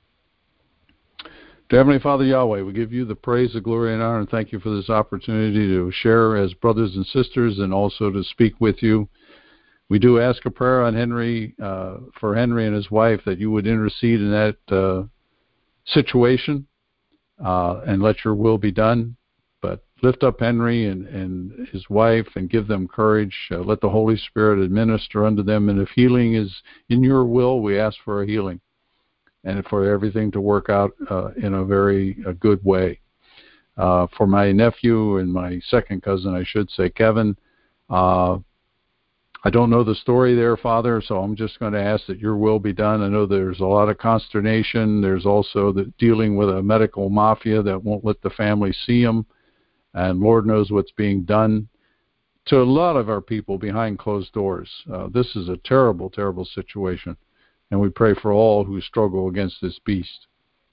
Dear Heavenly Father Yahweh, we give you the praise, the glory, and honor, and thank you for this opportunity to share as brothers and sisters and also to speak with you. We do ask a prayer on Henry, uh, for Henry and his wife, that you would intercede in that uh, situation uh, and let your will be done. But lift up Henry and, and his wife and give them courage. Uh, let the Holy Spirit administer unto them. And if healing is in your will, we ask for a healing and for everything to work out uh, in a very a good way. Uh, for my nephew and my second cousin, I should say, Kevin, uh, I don't know the story there, Father, so I'm just going to ask that your will be done. I know there's a lot of consternation. There's also the dealing with a medical mafia that won't let the family see him, and Lord knows what's being done to a lot of our people behind closed doors. Uh, this is a terrible, terrible situation, and we pray for all who struggle against this beast.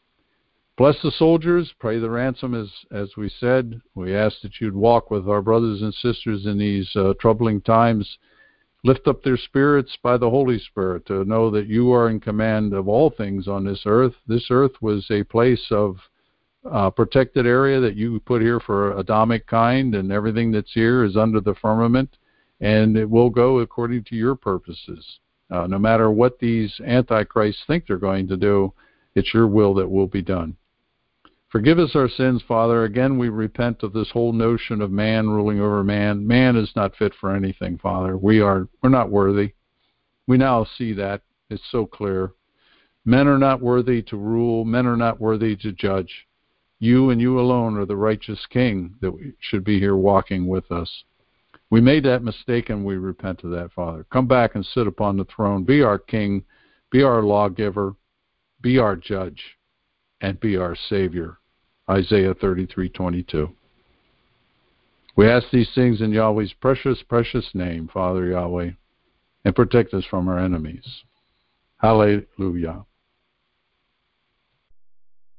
Bless the soldiers, pray the ransom, as, as we said. We ask that you'd walk with our brothers and sisters in these uh, troubling times. Lift up their spirits by the Holy Spirit to know that you are in command of all things on this earth. This earth was a place of uh, protected area that you put here for Adamic kind, and everything that's here is under the firmament, and it will go according to your purposes. Uh, no matter what these antichrists think they're going to do, it's your will that will be done. Forgive us our sins, Father. Again, we repent of this whole notion of man ruling over man. Man is not fit for anything, Father. We are, we're not worthy. We now see that. It's so clear. Men are not worthy to rule. Men are not worthy to judge. You and you alone are the righteous King that should be here walking with us. We made that mistake and we repent of that, Father. Come back and sit upon the throne. Be our King. Be our lawgiver. Be our judge. And be our Savior. Isaiah thirty-three twenty-two. We ask these things in Yahweh's precious, precious name, Father Yahweh, and protect us from our enemies. Hallelujah.